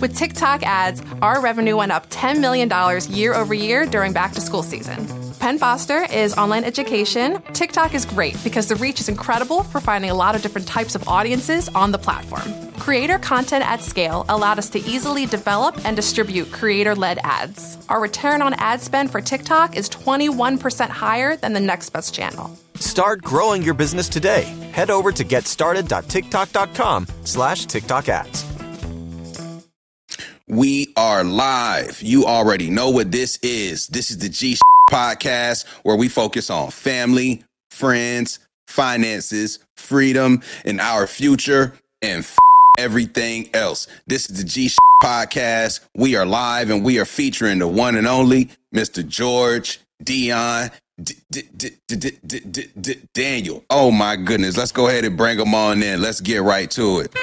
With TikTok ads, our revenue went up $10 million year over year during back-to-school season. Penn Foster is online education. TikTok is great because the reach is incredible for finding a lot of different types of audiences on the platform. Creator content at scale allowed us to easily develop and distribute creator-led ads. Our return on ad spend for TikTok is 21% higher than the next best channel. Start growing your business today. Head over to getstarted.tiktok.com/TikTok ads. We are live. You already know what this is. This is the G Podcast, where we focus on family, friends, finances, freedom, and our future, and everything else. This is the G Podcast. We are live, and we are featuring the one and only Mr. George Dion Daniel. Oh my goodness. Let's go ahead and bring him on in. Let's get right to it.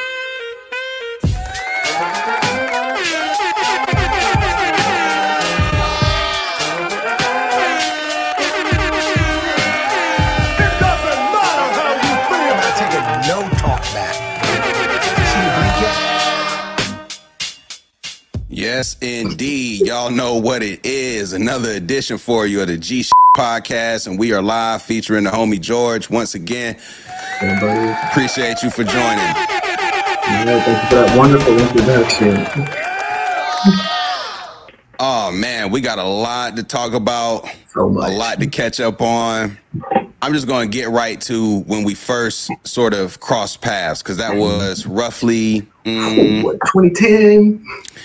Yes, indeed. Y'all know what it is. Another edition for you of the G Podcast, and we are live featuring the homie George once again. Hey, appreciate you for joining. Yeah, thank you for that wonderful introduction. Oh man, we got a lot to talk about, so much. A lot to catch up on. I'm just going to get right to when we first sort of crossed paths, because that was roughly 2010.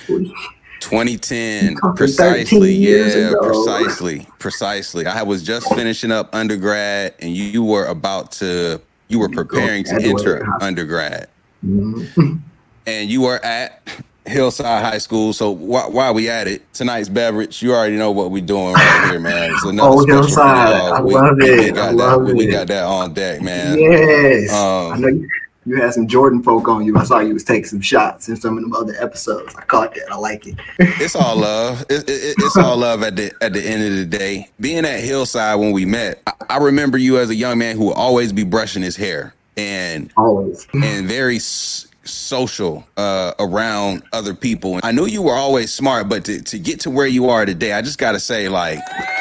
2010, precisely. Yeah, precisely. I was just finishing up undergrad, and you were preparing to enter undergrad. Mm-hmm. And you were at Hillside High School. So while we at it, tonight's beverage, you already know what we're doing right here, man. It's another Hillside. I love it. We got that on deck, man. Yes. I know you had some Jordan folk on you. I saw you was taking some shots in some of them other episodes. I caught that. I like it. It's all love. It's all love at the end of the day. Being at Hillside when we met, I remember you as a young man who would always be brushing his hair and very social around other people. I knew you were always smart, but to get to where you are today, I just got to say, like,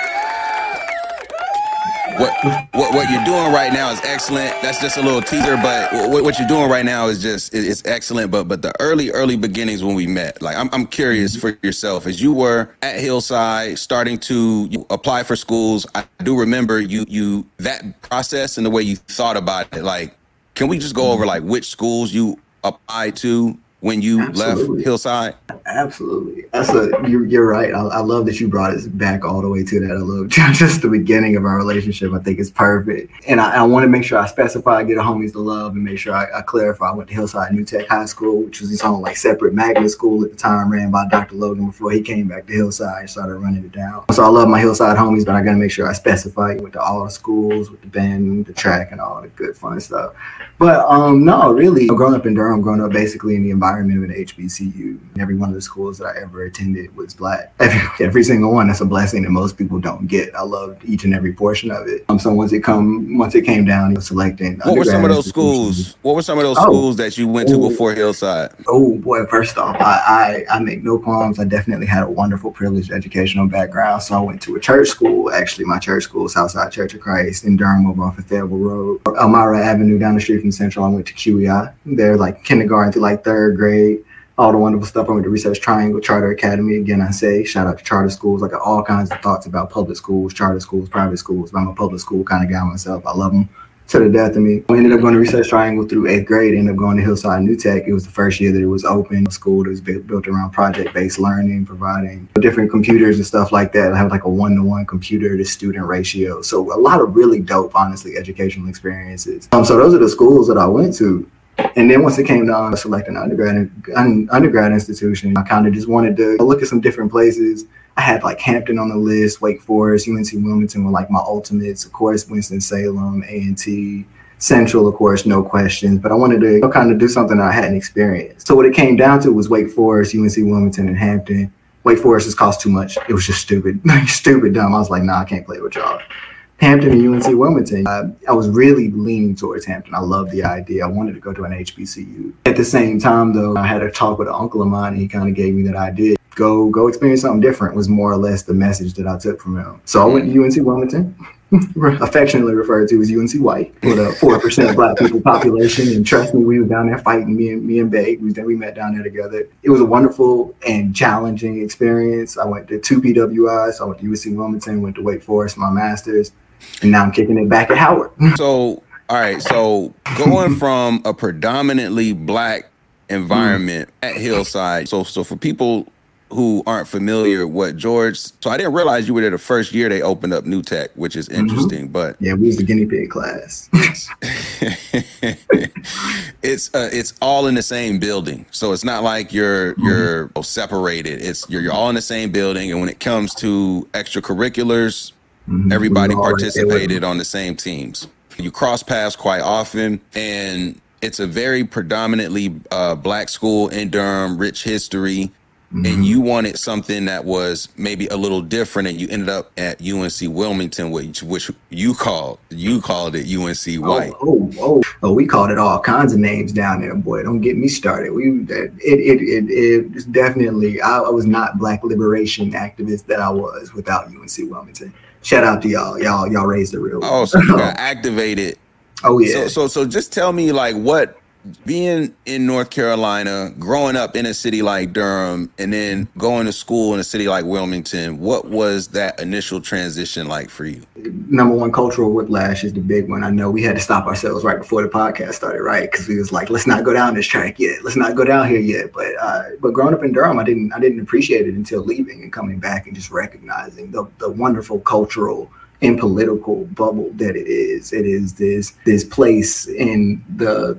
what you're doing right now is excellent. That's just a little teaser, but what you're doing right now is it's excellent. But the early beginnings when we met, like, I'm curious for yourself, as you were at Hillside starting to apply for schools. I do remember you that process and the way you thought about it. Like, can we just go over like which schools you applied to when you left Hillside? Absolutely. You're right. I love that you brought us back all the way to that. I love just the beginning of our relationship. I think it's perfect. And I want to make sure I specify, get the homies the love, and make sure I clarify. I went to Hillside New Tech High School, which was its own like separate magnet school at the time, ran by Dr. Logan before he came back to Hillside and started running it down. So I love my Hillside homies, but I got to make sure I specify with all the schools, with the band, the track, and all the good fun stuff. But no, really, growing up in Durham, growing up basically in the environment of an HBCU, every one of the schools that I ever attended was Black. Every single one. That's a blessing that most people don't get. I loved each and every portion of it. So once it came down to selecting, what were some of those schools? What were some of those schools that you went to before Hillside? Oh boy, first off, I make no qualms. I definitely had a wonderful, privileged educational background. So I went to a church school. Actually, my church school, Southside Church of Christ in Durham, over off of Fayetteville Road, Elmira Avenue, down the street from Central. I went to QEI. There, like kindergarten through like third grade. All the wonderful stuff. I went to Research Triangle Charter Academy. Again, I say shout out to charter schools. I got all kinds of thoughts about public schools, charter schools, private schools. But I'm a public school kind of guy myself. I love them to the death of me. I ended up going to Research Triangle through 8th grade. Ended up going to Hillside New Tech. It was the first year that it was open. A school that was built around project-based learning, providing different computers and stuff like that. I have like a 1-to-1 computer to student ratio. So a lot of really dope, honestly, educational experiences. So those are the schools that I went to. And then once it came to selecting an undergrad institution, I kind of just wanted to look at some different places. I had like Hampton on the list, Wake Forest, UNC Wilmington were like my ultimates. Of course, Winston-Salem, A&T, Central, of course, no questions. But I wanted to kind of do something that I hadn't experienced. So what it came down to was Wake Forest, UNC Wilmington, and Hampton. Wake Forest just cost too much. It was just stupid dumb. I was like, nah, I can't play with y'all. Hampton and UNC Wilmington. I was really leaning towards Hampton. I loved the idea. I wanted to go to an HBCU. At the same time, though, I had a talk with an uncle of mine, and he kind of gave me that idea. Go experience something different was more or less the message that I took from him. So I went to UNC Wilmington, affectionately referred to as UNC White, with a 4% Black people population. And trust me, we were down there fighting. Me and Babe, we met down there together. It was a wonderful and challenging experience. I went to 2 PWIs. So I went to UNC Wilmington, went to Wake Forest, my master's, and now I'm kicking it back at Howard. So, all right. So going from a predominantly Black environment at Hillside. So for people who aren't familiar with George, so I didn't realize you were there the first year they opened up New Tech, which is interesting. But yeah, we was the guinea pig class. It's all in the same building, so it's not like you're separated. You're all in the same building, and when it comes to extracurriculars, everybody participated on the same teams. You cross paths quite often, and it's a very predominantly Black school in Durham, rich history. And you wanted something that was maybe a little different, and you ended up at UNC Wilmington, which you called it UNC White. Oh, we called it all kinds of names down there, boy. Don't get me started. It's definitely, I was not Black liberation activist that I was without UNC Wilmington. Shout out to y'all. Y'all raised the real one. Oh, so you got activated. Oh yeah. So just tell me, like, what, being in North Carolina, growing up in a city like Durham, and then going to school in a city like Wilmington, what was that initial transition like for you? Number one, cultural whiplash is the big one. I know we had to stop ourselves right before the podcast started, right? Because we was like, let's not go down this track yet. Let's not go down here yet. But growing up in Durham, I didn't appreciate it until leaving and coming back and just recognizing the wonderful cultural and political bubble that it is. It is this place in the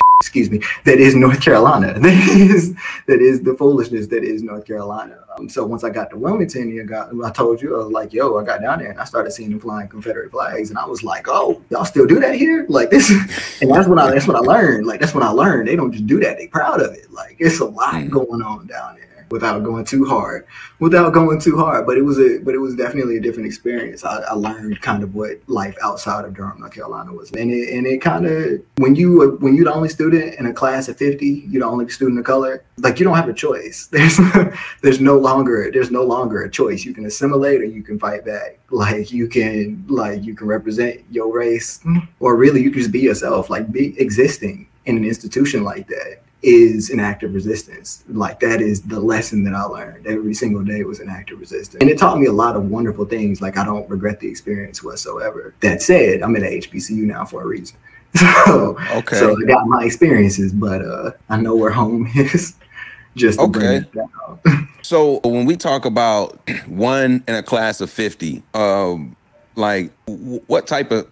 that is North Carolina. That is the foolishness that is North Carolina. So once I got to Wilmington, I told you, I was like, I got down there and I started seeing them flying Confederate flags, and I was like, oh, y'all still do that here? Like this, and that's what I learned. Like that's what I learned. They don't just do that; they proud of it. Like it's a lot going on down there. Without going too hard, but it was definitely a different experience. I learned kind of what life outside of Durham, North Carolina was, and it kind of, when you're the only student in a class of 50, you're the only student of color, like you don't have a choice. There's no longer a choice. You can assimilate or you can fight back. Like you can represent your race, or really you can just be yourself. Like existing in an institution like that is an act of resistance. Like that is the lesson that I learned. Every single day was an act of resistance. And it taught me a lot of wonderful things. Like I don't regret the experience whatsoever. That said, I'm at HBCU now for a reason. So I got my experiences, but I know where home is. Just to bring it down. So when we talk about one in a class of 50, like what type of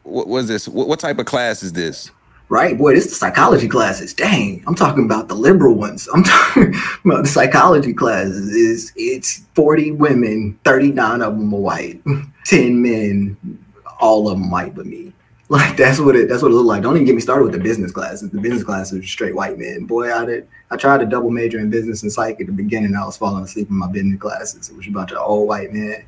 class is this? Right, boy, this is the psychology classes. Dang, I'm talking about the liberal ones. I'm talking about the psychology classes. It's 40 women, 39 of them are white, 10 men, all of them white but me. Like that's what it looked like. Don't even get me started with the business classes. The business classes are straight white men. Boy, I tried to double major in business and psych at the beginning. I was falling asleep in my business classes. It was a bunch of old white men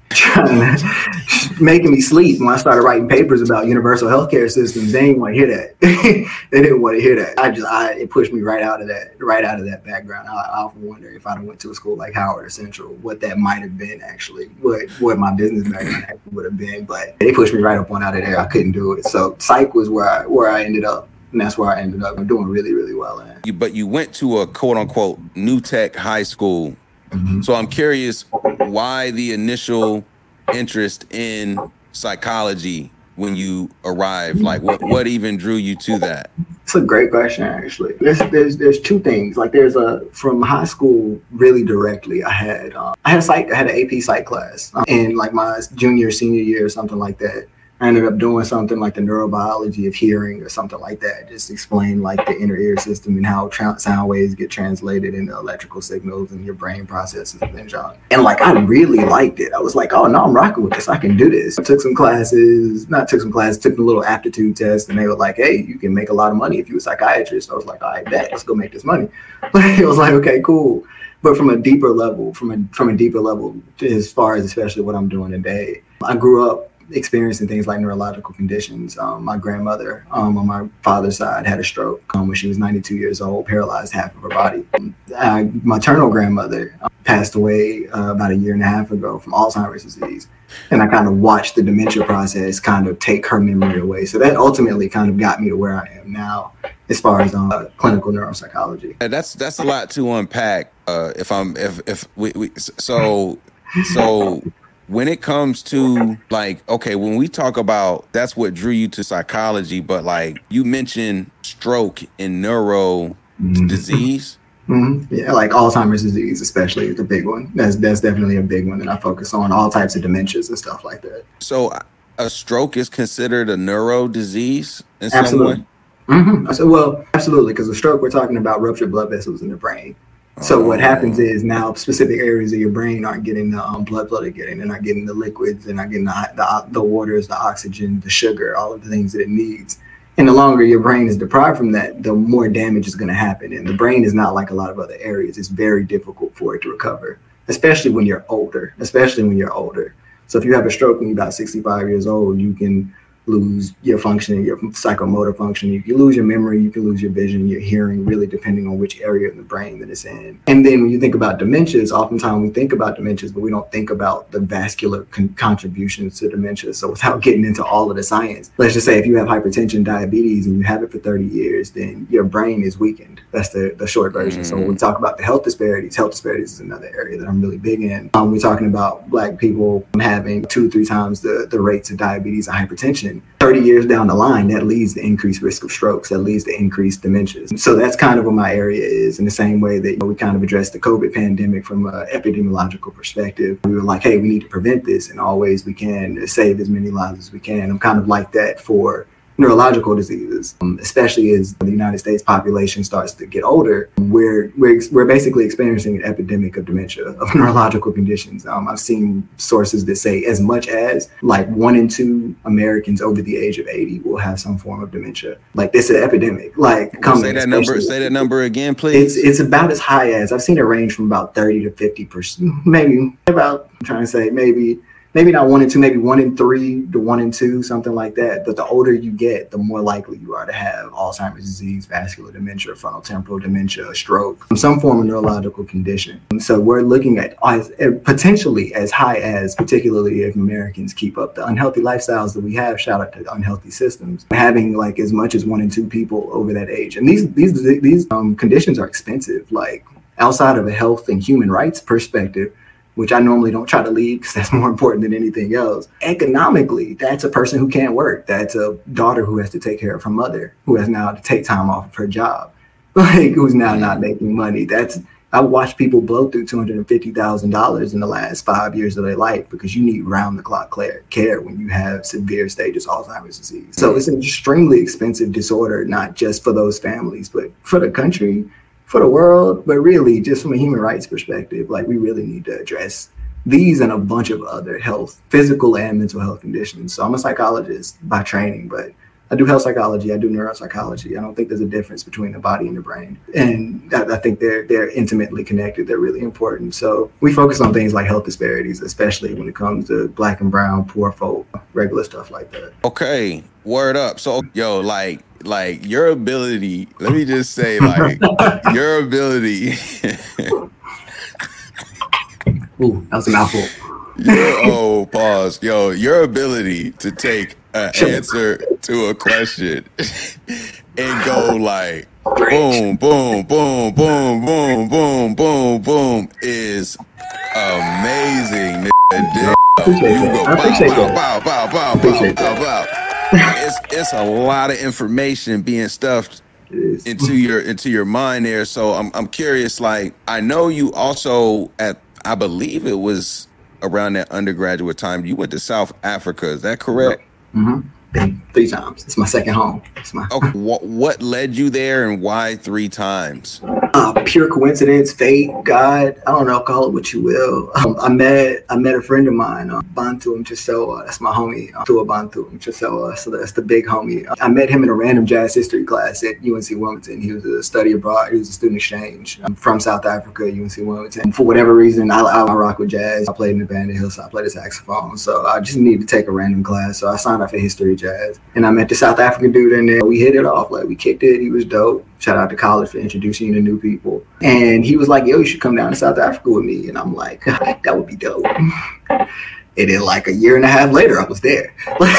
making me sleep. When I started writing papers about universal healthcare systems, they didn't want to hear that. They didn't want to hear that. It pushed me right out of that background. I often wonder if I went to a school like Howard or Central, what that might have been actually, what my business background actually would have been. But they pushed me right up on out of there. I couldn't do it. So psych was where I ended up. And that's where I ended up doing really, really well in. But you went to a quote unquote New Tech high school. Mm-hmm. So I'm curious why the initial interest in psychology when you arrived. Like what even drew you to that? It's a great question, actually. There's two things. Like from high school, really directly, I had an AP psych class in like my senior year or something like that. I ended up doing something like the neurobiology of hearing or something like that. Just explain like the inner ear system and how sound waves get translated into electrical signals and your brain processes and things like that. And like, I really liked it. I was like, oh no, I'm rocking with this. I can do this. I took a little aptitude test, and they were like, hey, you can make a lot of money if you're a psychiatrist. I was like, I bet, let's go make this money. It was like, okay, cool. But from a deeper level, as far as especially what I'm doing today, I grew up experiencing things like neurological conditions. My grandmother on my father's side had a stroke when she was 92 years old, paralyzed half of her body. My maternal grandmother passed away about a year and a half ago from Alzheimer's disease. And I kind of watched the dementia process kind of take her memory away. So that ultimately kind of got me to where I am now as far as clinical neuropsychology. And that's a lot to unpack. So when it comes to like, okay, when we talk about that's what drew you to psychology, but like you mentioned stroke and neuro disease. Mm-hmm. Yeah, like Alzheimer's disease, especially, is a big one. That's definitely a big one that I focus on. All types of dementias and stuff like that. So a stroke is considered a neuro disease in some Absolutely. way? Mm-hmm. So, well, absolutely, because a stroke, we're talking about ruptured blood vessels in the brain. So what happens is now specific areas of your brain aren't getting the blood flow they're getting. They're not getting the liquids. They're not getting the waters, the oxygen, the sugar, all of the things that it needs. And the longer your brain is deprived from that, the more damage is going to happen. And the brain is not like a lot of other areas. It's very difficult for it to recover, especially when you're older. So if you have a stroke when you're about 65 years old, you can lose your functioning, your psychomotor function. You can lose your memory, you can lose your vision, your hearing, really depending on which area of the brain that it's in. And then when you think about dementias, oftentimes we think about dementias, but we don't think about the vascular contributions to dementia. So without getting into all of the science, let's just say if you have hypertension, diabetes, and you have it for 30 years, then your brain is weakened. That's the short version. So when we talk about the health disparities is another area that I'm really big in. We're talking about Black people having 2-3 times the rates of diabetes and hypertension. 30 years down the line, that leads to increased risk of strokes, that leads to increased dementias. So that's kind of what my area is, in the same way that we kind of addressed the COVID pandemic from an epidemiological perspective. We were like, hey, we need to prevent this in all ways we can to save as many lives as we can. I'm kind of like that for neurological diseases, especially as the United States population starts to get older. We're basically experiencing an epidemic of dementia, of neurological conditions. I've seen sources that say as much as like 1 in 2 Americans over the age of 80 will have some form of dementia. Like, this is an epidemic. Like, say that number again, please. It's about as high as, I've seen it range from about 30 to 50%, maybe not 1 in 2, maybe 1 in 3 to 1 in 2, something like that. But the older you get, the more likely you are to have Alzheimer's disease, vascular dementia, frontotemporal dementia, stroke, some form of neurological condition. And so we're looking at potentially as high as, particularly if Americans keep up the unhealthy lifestyles that we have, shout out to unhealthy systems, having like as much as 1 in 2 people over that age. And these conditions are expensive. Like, outside of a health and human rights perspective, which I normally don't try to lead because that's more important than anything else. Economically, that's a person who can't work. That's a daughter who has to take care of her mother, who has now to take time off of her job, like, who's now not making money. I watched people blow through $250,000 in the last 5 years of their life because you need round-the-clock care when you have severe stages of Alzheimer's disease. So it's an extremely expensive disorder, not just for those families, but for the country, for the world, but really just from a human rights perspective. Like, we really need to address these and a bunch of other health, physical and mental health conditions. So I'm a psychologist by training, but I do health psychology, I do neuropsychology. I don't think there's a difference between the body and the brain. And I think they're intimately connected. They're really important. So we focus on things like health disparities, especially when it comes to Black and brown, poor folk, regular stuff like that. Okay, word up. So, yo, like your ability, let me just say, like, your ability. Ooh, that was a mouthful. Pause. Yo, your ability to take an answer to a question and go like boom, boom, boom, boom, boom, boom, boom, boom is amazing. I appreciate that. It's a lot of information being stuffed into your mind there. So I'm curious. Like, I know you also I believe it was around that undergraduate time, you went to South Africa. Is that correct? Mm-hmm. 3 times. It's my second home. It's my Okay, what led you there, and why 3 times? Pure coincidence, fate, God. I don't know. Call it what you will. I met a friend of mine, Bantu Mchisoa. That's my homie, Tua Bantu Mchisoa. So that's the big homie. I met him in a random jazz history class at UNC Wilmington. He was a study abroad. He was a student exchange from South Africa, UNC Wilmington. For whatever reason, I rock with jazz. I played in the band at Hillside. I played the saxophone. So I just needed to take a random class. So I signed up for history of jazz. And I met the South African dude in there. We hit it off. Like, we kicked it. He was dope. Shout out to college for introducing you to new people. And he was like, yo, you should come down to South Africa with me. And I'm like, that would be dope. And then like a year and a half later, I was there.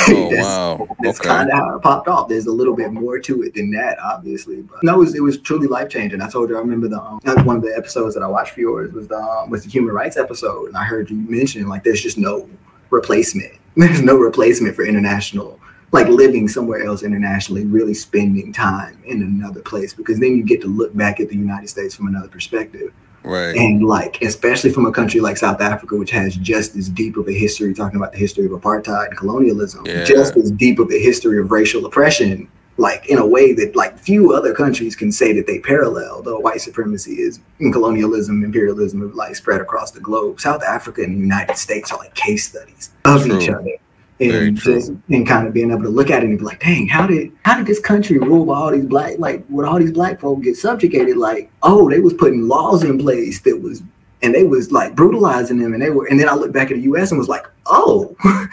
Wow. That's kind of how it popped off. There's a little bit more to it than that, obviously. But no, it was truly life-changing. I told you, I remember one of the episodes that I watched for yours was the human rights episode. And I heard you mention, like, there's just no replacement. There's no replacement for international, like living somewhere else internationally, really spending time in another place, because then you get to look back at the United States from another perspective. Right. And like, especially from a country like South Africa, which has just as deep of a history, talking about the history of apartheid and colonialism, just as deep of a history of racial oppression, like in a way that like few other countries can say that they parallel, though white supremacy is and colonialism, imperialism have like spread across the globe. South Africa and the United States are like case studies of each other. And kind of being able to look at it and be like, dang, how did this country rule by all these black, like, would all these black folk get subjugated? Like, oh, they was putting laws in place and they was like brutalizing them, and then I look back at the US and was like, oh,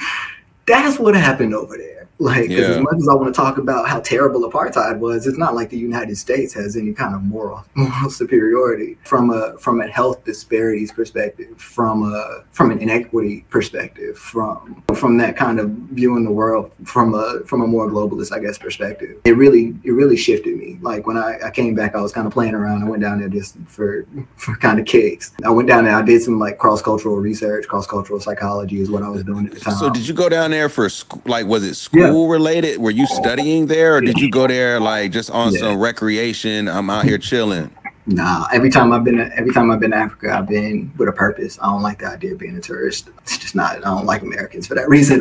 that's what happened over there. Like, as much as I want to talk about how terrible apartheid was, it's not like the United States has any kind of moral superiority from a health disparities perspective, from an inequity perspective, from that kind of viewing the world from a more globalist, I guess, perspective. It really shifted me. Like when I came back, I was kind of playing around. I went down there just for kind of kicks. I went down there. I did some like cross-cultural research. Cross-cultural psychology is what I was doing at the time. So did you go down there for like, was it school related? Were you studying there, or did you go there like just on some recreation? I'm out here chilling. Nah, every time I've been to Africa, I've been with a purpose. I don't like the idea of being a tourist. It's just not. I don't like Americans for that reason.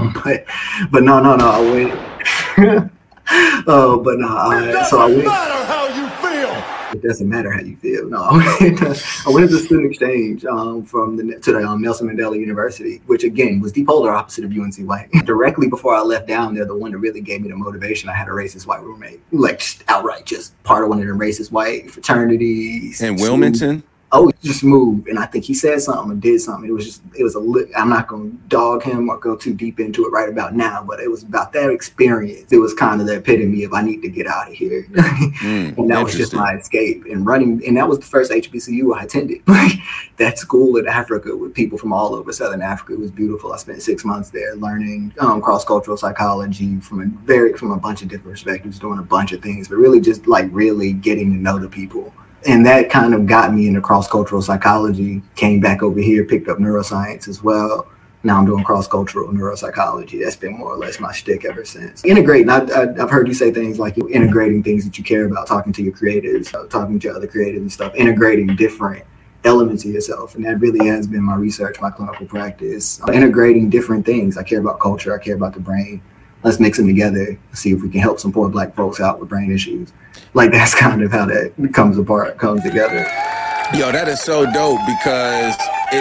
But no, I went. But no, so I went. Matter how you feel. It doesn't matter how you feel. No, I went to the student exchange to the Nelson Mandela University, which again was the polar opposite of UNC White. Directly before I left down there, the one that really gave me the motivation, I had a racist white roommate, like just outright, just part of one of the racist white fraternities. In Wilmington? Oh, just moved. And I think he said something or did something. I'm not going to dog him or go too deep into it right about now, but it was about that experience. It was kind of the epitome of I need to get out of here. And that was just my escape and running. And that was the first HBCU I attended. That school in Africa with people from all over Southern Africa. It was beautiful. I spent 6 months there learning cross-cultural psychology from a bunch of different perspectives, doing a bunch of things, but really just like really getting to know the people. And that kind of got me into cross-cultural psychology, came back over here, picked up neuroscience as well. Now I'm doing cross-cultural neuropsychology. That's been more or less my shtick ever since. Integrating, I've heard you say things like you're integrating things that you care about, talking to your creatives, talking to other creatives and stuff, integrating different elements of yourself. And that really has been my research, my clinical practice, integrating different things. I care about culture, I care about the brain. Let's mix them together, see if we can help some poor black folks out with brain issues. Like that's kind of how that comes together. Yo, that is so dope because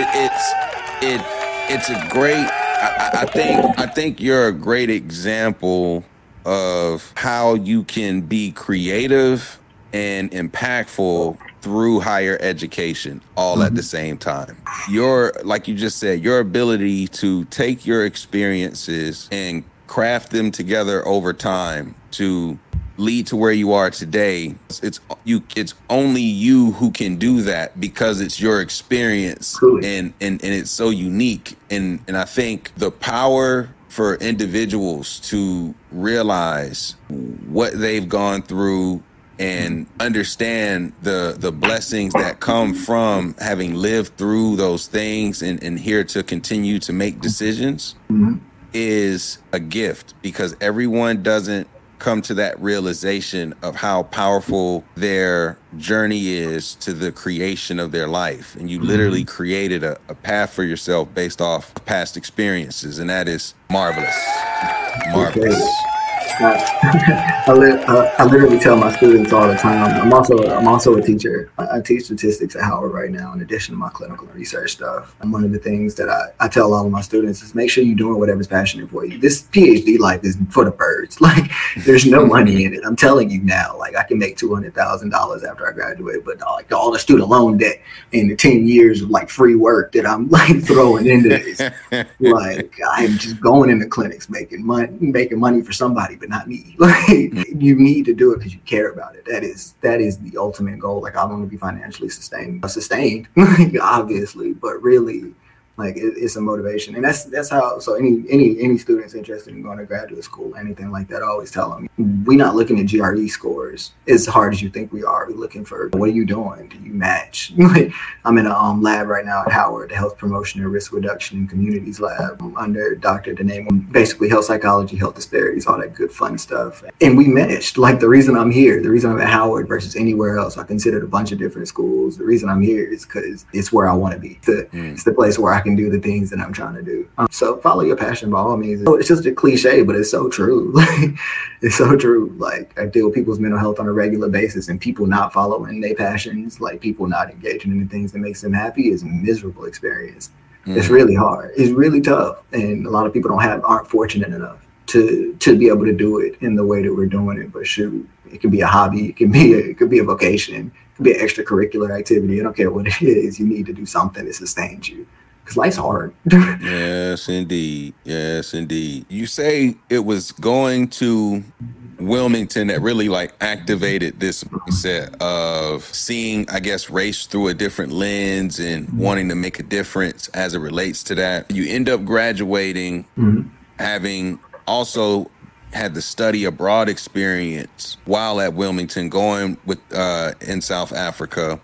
it's a great. I think you're a great example of how you can be creative and impactful through higher education all at the same time. Like you just said, your ability to take your experiences and craft them together over time to lead to where you are today. It's only you who can do that because it's your experience. Truly. and it's so unique. And I think the power for individuals to realize what they've gone through and understand the blessings that come from having lived through those things and here to continue to make decisions is a gift, because everyone doesn't come to that realization of how powerful their journey is to the creation of their life. And you literally created a path for yourself based off past experiences, and that is marvelous. I literally tell my students all the time. I'm also a teacher. I teach statistics at Howard right now, in addition to my clinical and research stuff. And one of the things that I tell all of my students is make sure you're doing whatever's passionate for you. This PhD life is for the birds. Like, there's no money in it. I'm telling you now. Like, I can make $200,000 after I graduate, but like all the student loan debt and the 10 years of like free work that I'm like throwing into this, like I'm just going into clinics making money for somebody, but not me. Like, you need to do it because you care about it. That is the ultimate goal. Like, I want to be financially sustained, obviously, but really, like, it's a motivation. And that's how, so any students interested in going to graduate school, anything like that, I always tell them, we're not looking at GRE scores as hard as you think we are. We're looking for, what are you doing? Do you match? Like, I'm in a lab right now at Howard, the Health Promotion and Risk Reduction in Communities Lab, under Dr. Denay, basically health psychology, health disparities, all that good fun stuff. And we matched. Like, the reason I'm here, the reason I'm at Howard versus anywhere else, I considered a bunch of different schools. The reason I'm here is because it's where I want to be. It's the place where I can do the things that I'm trying to do. So follow your passion by all means. It's just a cliche, but it's so true. It's so true. Like, I deal with people's mental health on a regular basis, and people not following their passions, like people not engaging in the things that makes them happy, is a miserable experience. It's really hard. It's really tough. And a lot of people aren't fortunate enough to be able to do it in the way that we're doing it. But shoot, it could be a hobby. It could be a vocation. It could be an extracurricular activity. I don't care what it is. You need to do something that sustains you. Because life's hard. Yes, indeed. Yes, indeed. You say it was going to Wilmington that really like activated this mindset of seeing, I guess, race through a different lens and wanting to make a difference as it relates to that. You end up graduating, having also had the study abroad experience while at Wilmington, going with in South Africa.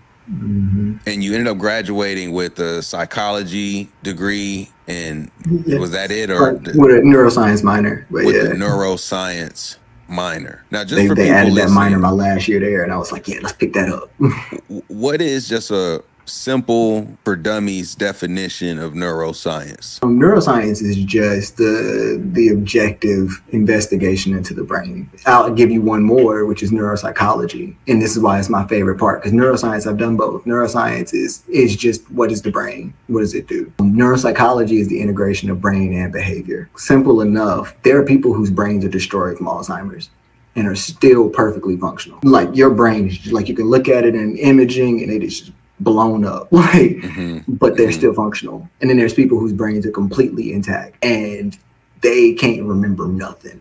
And you ended up graduating with a psychology degree, and was that it, or with a neuroscience minor? But with a neuroscience minor. Now, just for they people added that listening, minor my last year there, and I was like, yeah, let's pick that up. what is just a simple for dummies definition of neuroscience? Neuroscience is just the objective investigation into the brain. I'll give you one more, which is neuropsychology. And this is why it's my favorite part, because neuroscience, I've done both. Neuroscience is just, what is the brain? What does it do? Neuropsychology is the integration of brain and behavior. Simple enough. There are people whose brains are destroyed from Alzheimer's and are still perfectly functional. Like, your brain is just, like, you can look at it in imaging and it is just blown up, like, but they're still functional. And then there's people whose brains are completely intact and they can't remember nothing.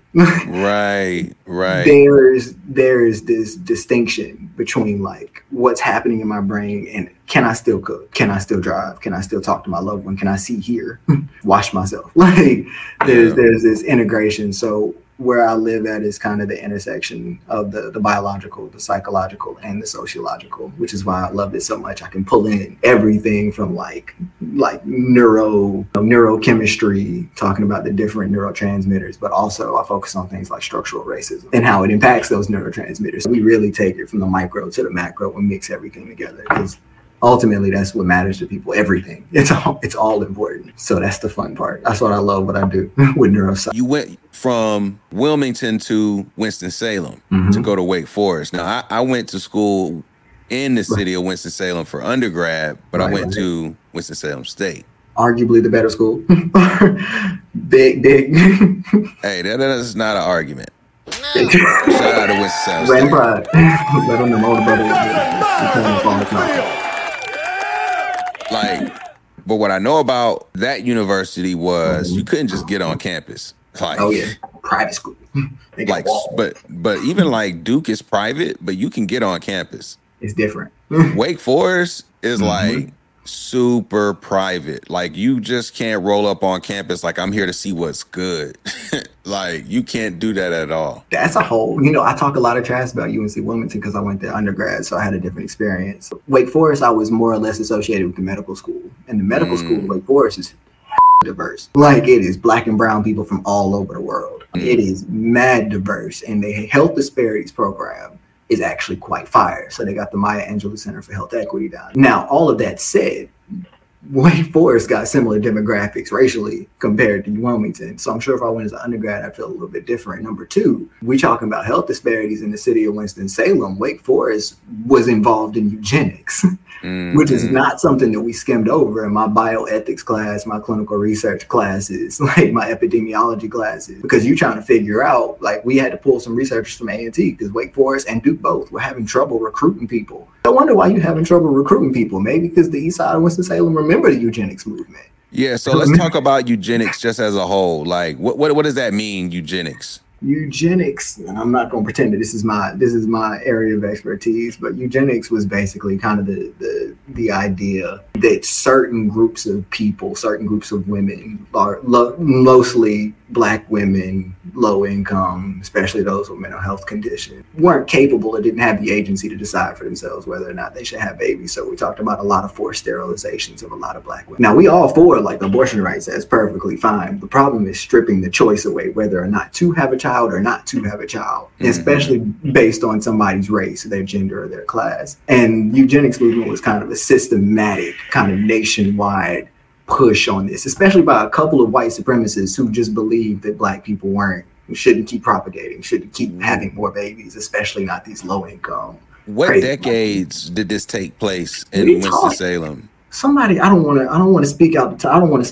Right. There's this distinction between like what's happening in my brain and can I still cook? Can I still drive? Can I still talk to my loved one? Can I see, hear, wash myself? Like, there's this integration. So where I live at is kind of the intersection of the biological, the psychological, and the sociological, which is why I love it so much. I can pull in everything from like neurochemistry, talking about the different neurotransmitters, but also I focus on things like structural racism and how it impacts those neurotransmitters. We really take it from the micro to the macro and mix everything together, because ultimately that's what matters to people. Everything. It's all important. So that's the fun part. That's what I love what I do with neuroscience. You went from Wilmington to Winston-Salem to go to Wake Forest. Now, I went to school in the city of Winston-Salem for undergrad, but I went to Winston-Salem State. Arguably the better school. Big. Hey, that is not an argument. Shout out to Winston-Salem State. Pride. Let them know older brother. Like, but what I know about that university was you couldn't just get on campus. Like, oh yeah, private school. Like, but even like Duke is private, but you can get on campus. It's different. Wake Forest is like super private. Like, you just can't roll up on campus like, I'm here to see what's good. Like, you can't do that at all. That's a whole, I talk a lot of trash about UNC Wilmington because I went there undergrad, so I had a different experience. Wake Forest, I was more or less associated with the medical school. And the medical school of Wake Forest is diverse. Like, it is Black and brown people from all over the world. It is mad diverse. And the health disparities program is actually quite fire. So they got the Maya Angelou Center for Health Equity down. Now, all of that said, Wake Forest got similar demographics racially compared to Wilmington. So I'm sure if I went as an undergrad, I'd feel a little bit different. Number two, we talking about health disparities in the city of Winston-Salem. Wake Forest was involved in eugenics, which is not something that we skimmed over in my bioethics class, my clinical research classes, like my epidemiology classes, because you're trying to figure out, like, we had to pull some researchers from A&T because Wake Forest and Duke both were having trouble recruiting people. I wonder why you're having trouble recruiting people. Maybe because the east side of Winston-Salem remember the eugenics movement. Yeah, so let's talk about eugenics just as a whole. Like, what does that mean, eugenics? Eugenics, and I'm not going to pretend that this is my area of expertise, but eugenics was basically kind of the idea that certain groups of people, certain groups of women, mostly Black women, low income, especially those with mental health conditions, weren't capable or didn't have the agency to decide for themselves whether or not they should have babies. So we talked about a lot of forced sterilizations of a lot of Black women. Now, we all for like abortion rights, that's perfectly fine. The problem is stripping the choice away whether or not to have a child or not to have a child, especially based on somebody's race, their gender, or their class. And eugenics movement was kind of a systematic, kind of nationwide push on this, especially by a couple of white supremacists who just believed that Black people shouldn't keep propagating, shouldn't keep having more babies, especially not these low income. What decades did this take place in Winston-Salem? Somebody, I don't want to speak out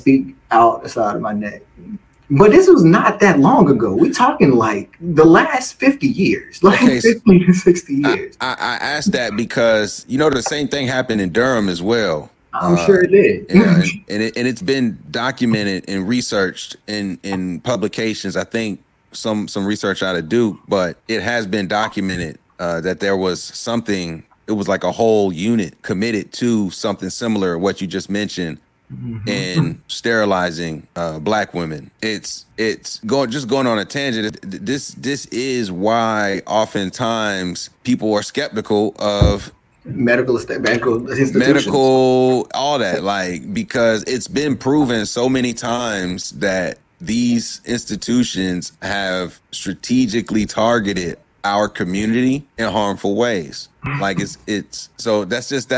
the side of my neck. But this was not that long ago. We're talking like the last 50 years, like okay, 50 to 60 years. I asked that because, the same thing happened in Durham as well. I'm sure it did. Yeah, and it's been documented and researched in publications. I think some research out of Duke, but it has been documented that there was something. It was like a whole unit committed to something similar to what you just mentioned. And sterilizing Black women. It's going on a tangent. This is why oftentimes people are skeptical of medical institutions, all that, like, because it's been proven so many times that these institutions have strategically targeted our community in harmful ways. Like it's so it's just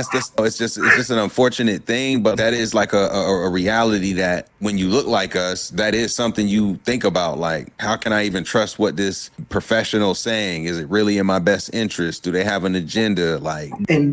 an unfortunate thing, but that is like a reality that when you look like us, that is something you think about. Like, how can I even trust what this professional's saying? Is it really in my best interest? Do they have an agenda? Like,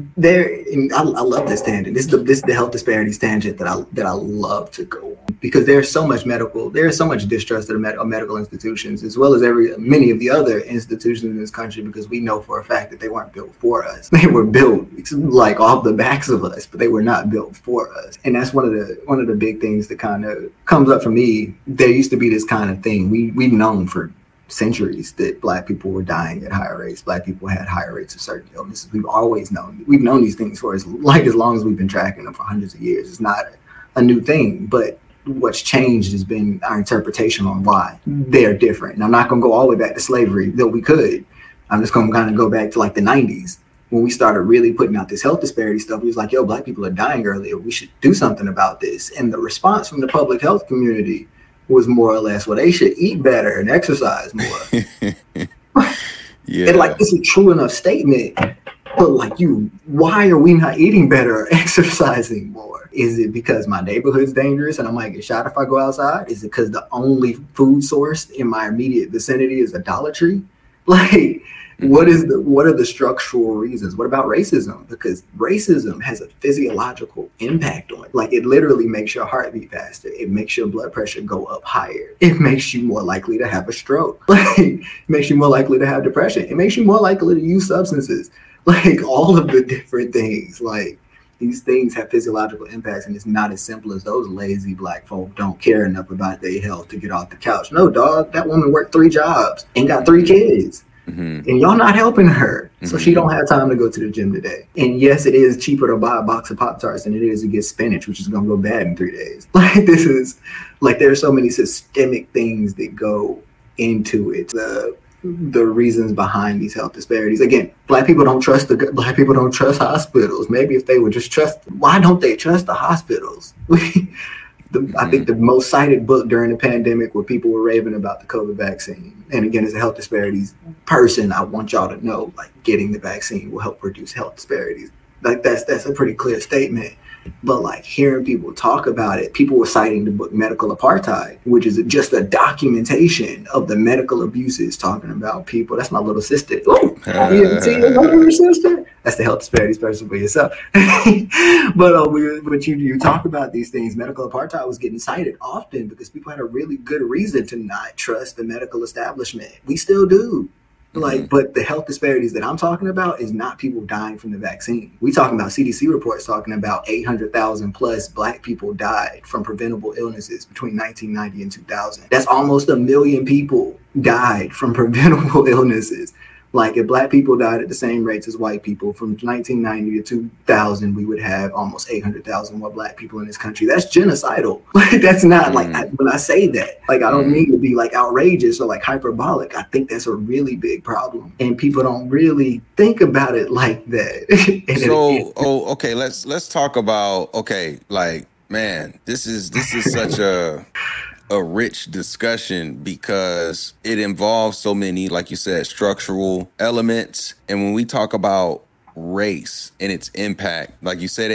I love this tangent. This is the health disparities tangent that I love to go on, because there's so much distrust of medical institutions, as well as many of the other institutions in this country, because we know for a fact that they weren't built for us. They were built like off the backs of us, but they were not built for us. And that's one of the big things that kind of comes up for me. There used to be this kind of thing. We've known for centuries that Black people were dying at higher rates. Black people had higher rates of certain illnesses. We've always known. We've known these things for as long as we've been tracking them, for hundreds of years. It's not a new thing, but what's changed has been our interpretation on why they're different. And I'm not going to go all the way back to slavery, though we could. I'm just going to kind of go back to like the 90s. When we started really putting out this health disparity stuff, we was like, yo, Black people are dying earlier. We should do something about this. And the response from the public health community was more or less, well, they should eat better and exercise more. Yeah. And like, it's a true enough statement, but like, why are we not eating better or exercising more? Is it because my neighborhood's dangerous and I might get shot if I go outside? Is it because the only food source in my immediate vicinity is a Dollar Tree? Like, what are the structural reasons? What about racism? Because racism has a physiological impact on it. Like, it literally makes your heart beat faster. It makes your blood pressure go up higher. It makes you more likely to have a stroke. Like, it makes you more likely to have depression. It makes you more likely to use substances. Like, all of the different things. Like, these things have physiological impacts, and it's not as simple as those lazy Black folk don't care enough about their health to get off the couch. No, dog, that woman worked 3 jobs and got 3 kids. And y'all not helping her. So she don't have time to go to the gym today. And yes, it is cheaper to buy a box of Pop-Tarts than it is to get spinach, which is going to go bad in 3 days. Like, this is like, there's so many systemic things that go into it. The reasons behind these health disparities. Again, Black people don't trust hospitals. Maybe if they would just why don't they trust the hospitals? I think the most cited book during the pandemic where people were raving about the COVID vaccine. And again, as a health disparities person, I want y'all to know, like, getting the vaccine will help reduce health disparities. Like, that's a pretty clear statement. But like hearing people talk about it, people were citing the book Medical Apartheid, which is just a documentation of the medical abuses, talking about people. That's my little sister. Oh, your sister. That's the health disparities person for yourself. But you talk about these things. Medical apartheid was getting cited often because people had a really good reason to not trust the medical establishment. We still do. Like, but the health disparities that I'm talking about is not people dying from the vaccine. We talking about CDC reports talking about 800,000 plus Black people died from preventable illnesses between 1990 and 2000. That's almost 1 million people died from preventable illnesses. Like if Black people died at the same rates as white people from 1990 to 2000, we would have almost 800,000 more Black people in this country. That's genocidal. Like that's not like when I say that, like I don't mean to be like outrageous or like hyperbolic. I think that's a really big problem, and people don't really think about it like that. Okay, let's talk about like man, this is such a rich discussion because it involves so many, like you said, structural elements. And when we talk about race and its impact, like you said,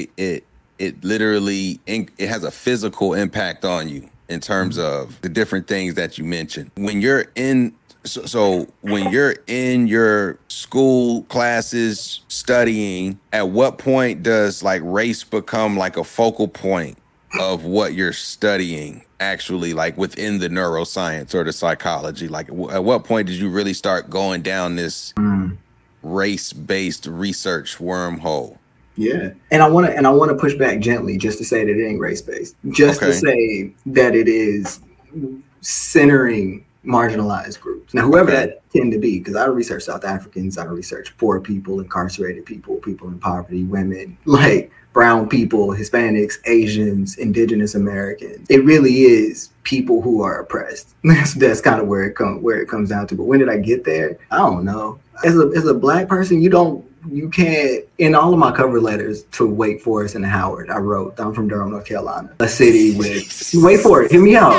it literally it has a physical impact on you in terms of the different things that you mentioned. When you're in when you're in your school classes studying, at what point does like race become like a focal point of what you're studying actually, like within the neuroscience or the psychology? Like at what point did you really start going down this race-based research wormhole? Yeah. And I want to push back gently just to say that it ain't race-based, just to say that it is centering marginalized groups. Now, whoever that tend to be, because I research South Africans, I research poor people, incarcerated people, people in poverty, women, like brown people, Hispanics, Asians, indigenous Americans. It really is people who are oppressed. That's kind of where it comes down to. But when did I get there? I don't know. As a Black person, you can't, in all of my cover letters to Wake Forest and Howard, I wrote, I'm from Durham, North Carolina, a city with, wait for it, hear me out.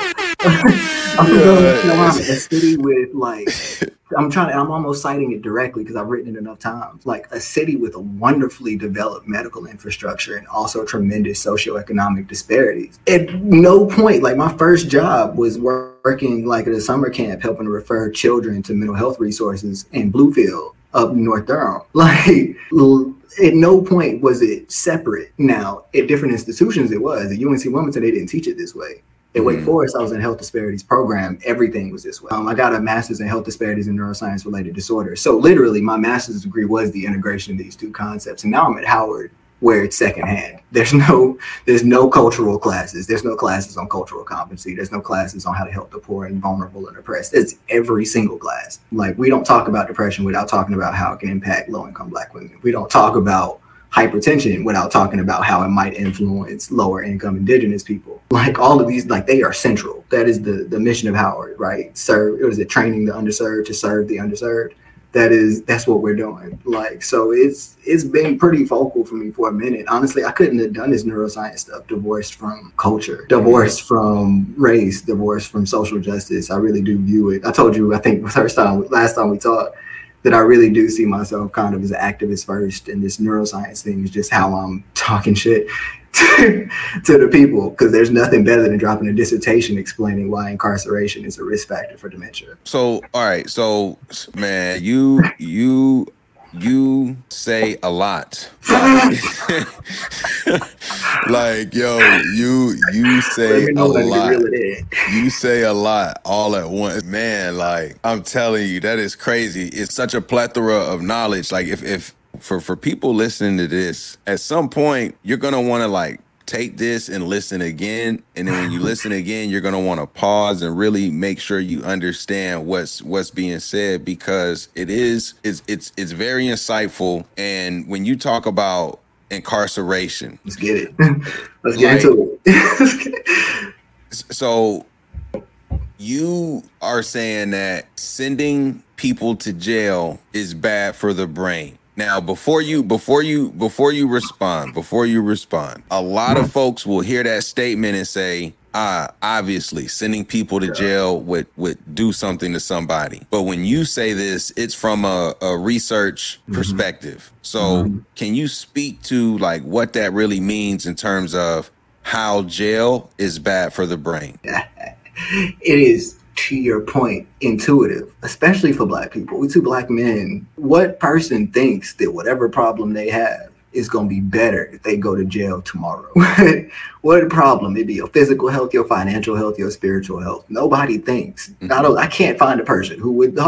I'm from Durham, North Carolina, a city with like, I'm almost citing it directly because I've written it enough times, like a city with a wonderfully developed medical infrastructure and also tremendous socioeconomic disparities. At no point, like my first job was working like at a summer camp, helping to refer children to mental health resources in Bluefield up North Durham. Like at no point was it separate. Now at different institutions it was. At UNC Wilmington they didn't teach it this way. At Wake Forest, I was in a health disparities program. Everything was this way. I got a master's in health disparities and neuroscience related disorders. So literally my master's degree was the integration of these two concepts. And now I'm at Howard where it's secondhand. There's no cultural classes. There's no classes on cultural competency. There's no classes on how to help the poor and vulnerable and oppressed. It's every single class. Like we don't talk about depression without talking about how it can impact low-income Black women. We don't talk about hypertension without talking about how it might influence lower income indigenous people. Like all of these, like they are central. That is the mission of Howard, right? Training the underserved to serve the underserved. That's what we're doing. Like, so it's been pretty focal for me for a minute. Honestly, I couldn't have done this neuroscience stuff divorced from culture, divorced from race, divorced from social justice. I really do view it. I told you, I think last time we talked, that I really do see myself kind of as an activist first, and this neuroscience thing is just how I'm talking shit to the people, because there's nothing better than dropping a dissertation explaining why incarceration is a risk factor for dementia. So, all right. So, man, you say a lot. Like, yo, you say a lot. You say a lot all at once. Man, like, I'm telling you, that is crazy. It's such a plethora of knowledge. Like, if for people listening to this, at some point, you're going to want to, like, take this and listen again. And then when you listen again, you're going to want to pause and really make sure you understand what's being said, because it's very insightful. And when you talk about incarceration, let's get it. Let's get into it. So you are saying that sending people to jail is bad for the brain. Now, before you respond, a lot of folks will hear that statement and say, obviously sending people to jail would do something to somebody. But when you say this, it's from a research perspective. So can you speak to like what that really means in terms of how jail is bad for the brain? It is, to your point, intuitive, especially for Black people. We two Black men. What person thinks that whatever problem they have is going to be better if they go to jail tomorrow? What problem? It'd be your physical health, your financial health, your spiritual health. Nobody thinks. I can't find a person who would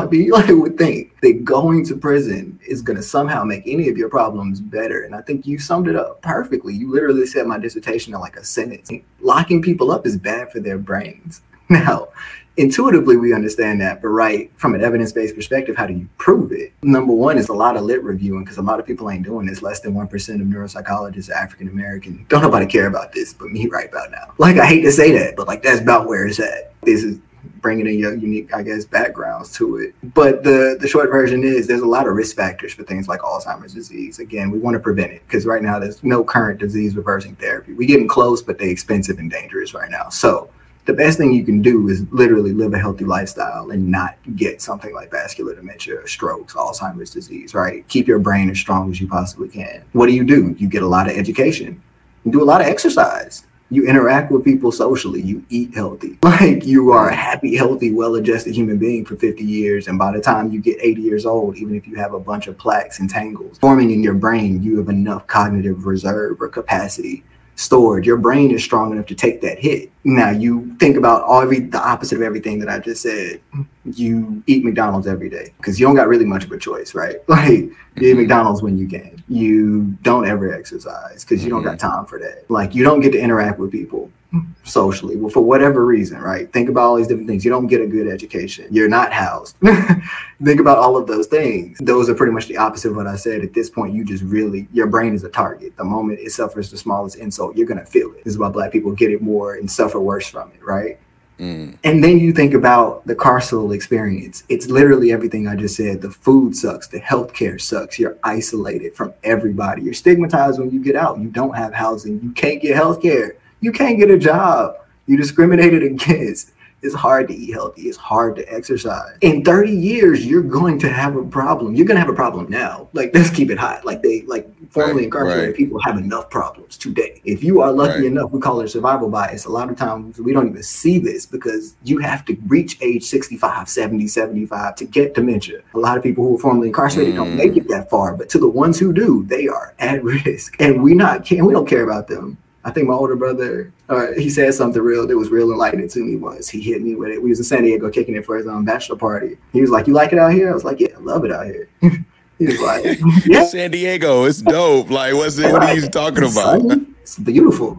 think that going to prison is going to somehow make any of your problems better. And I think you summed it up perfectly. You literally said my dissertation in like a sentence. Locking people up is bad for their brains. Now, intuitively, we understand that, but right, from an evidence-based perspective, how do you prove it? Number one is a lot of lit reviewing, because a lot of people ain't doing this. Less than 1% of neuropsychologists are African-American. Don't nobody care about this but me right about now. Like, I hate to say that, but like, that's about where it's at. This is bringing in your unique, I guess, backgrounds to it. But the short version is there's a lot of risk factors for things like Alzheimer's disease. Again, we want to prevent it because right now there's no current disease reversing therapy. We're getting close, but they're expensive and dangerous right now. So the best thing you can do is literally live a healthy lifestyle and not get something like vascular dementia, strokes, Alzheimer's disease, right? Keep your brain as strong as you possibly can. What do? You get a lot of education. You do a lot of exercise. You interact with people socially. You eat healthy. Like, you are a happy, healthy, well-adjusted human being for 50 years. And by the time you get 80 years old, even if you have a bunch of plaques and tangles forming in your brain, you have enough cognitive reserve or capacity stored. Your brain is strong enough to take that hit. Now, you think about the opposite of everything that I just said. You eat McDonald's every day because you don't got really much of a choice, right? Like, you eat McDonald's when you can. You don't ever exercise because you don't got time for that. Like, you don't get to interact with people socially, well, for whatever reason, right? Think about all these different things. You don't get a good education. You're not housed. Think about all of those things. Those are pretty much the opposite of what I said. At this point, your brain is a target. The moment it suffers the smallest insult, you're going to feel it. This is why Black people get it more and suffer worse from it, right? And then you think about the carceral experience. It's literally everything I just said. The food sucks. The healthcare sucks. You're isolated from everybody. You're stigmatized when you get out. You don't have housing. You can't get healthcare. You can't get a job. You're discriminated against. It's hard to eat healthy. It's hard to exercise. In 30 years, you're going to have a problem. You're going to have a problem now. Like, let's keep it hot. Like, formerly incarcerated people have enough problems today. If you are lucky enough, we call it survival bias. A lot of times we don't even see this because you have to reach age 65, 70, 75 to get dementia. A lot of people who are formerly incarcerated don't make it that far, but to the ones who do, they are at risk. And we don't care about them. I think my older brother, he said something that was real enlightening to me he hit me with it. We was in San Diego kicking it for his bachelor party. He was like, "You like it out here?" I was like, "Yeah, I love it out here." He was like, "Yeah, San Diego, it's dope." Like, what are you talking about? It's beautiful.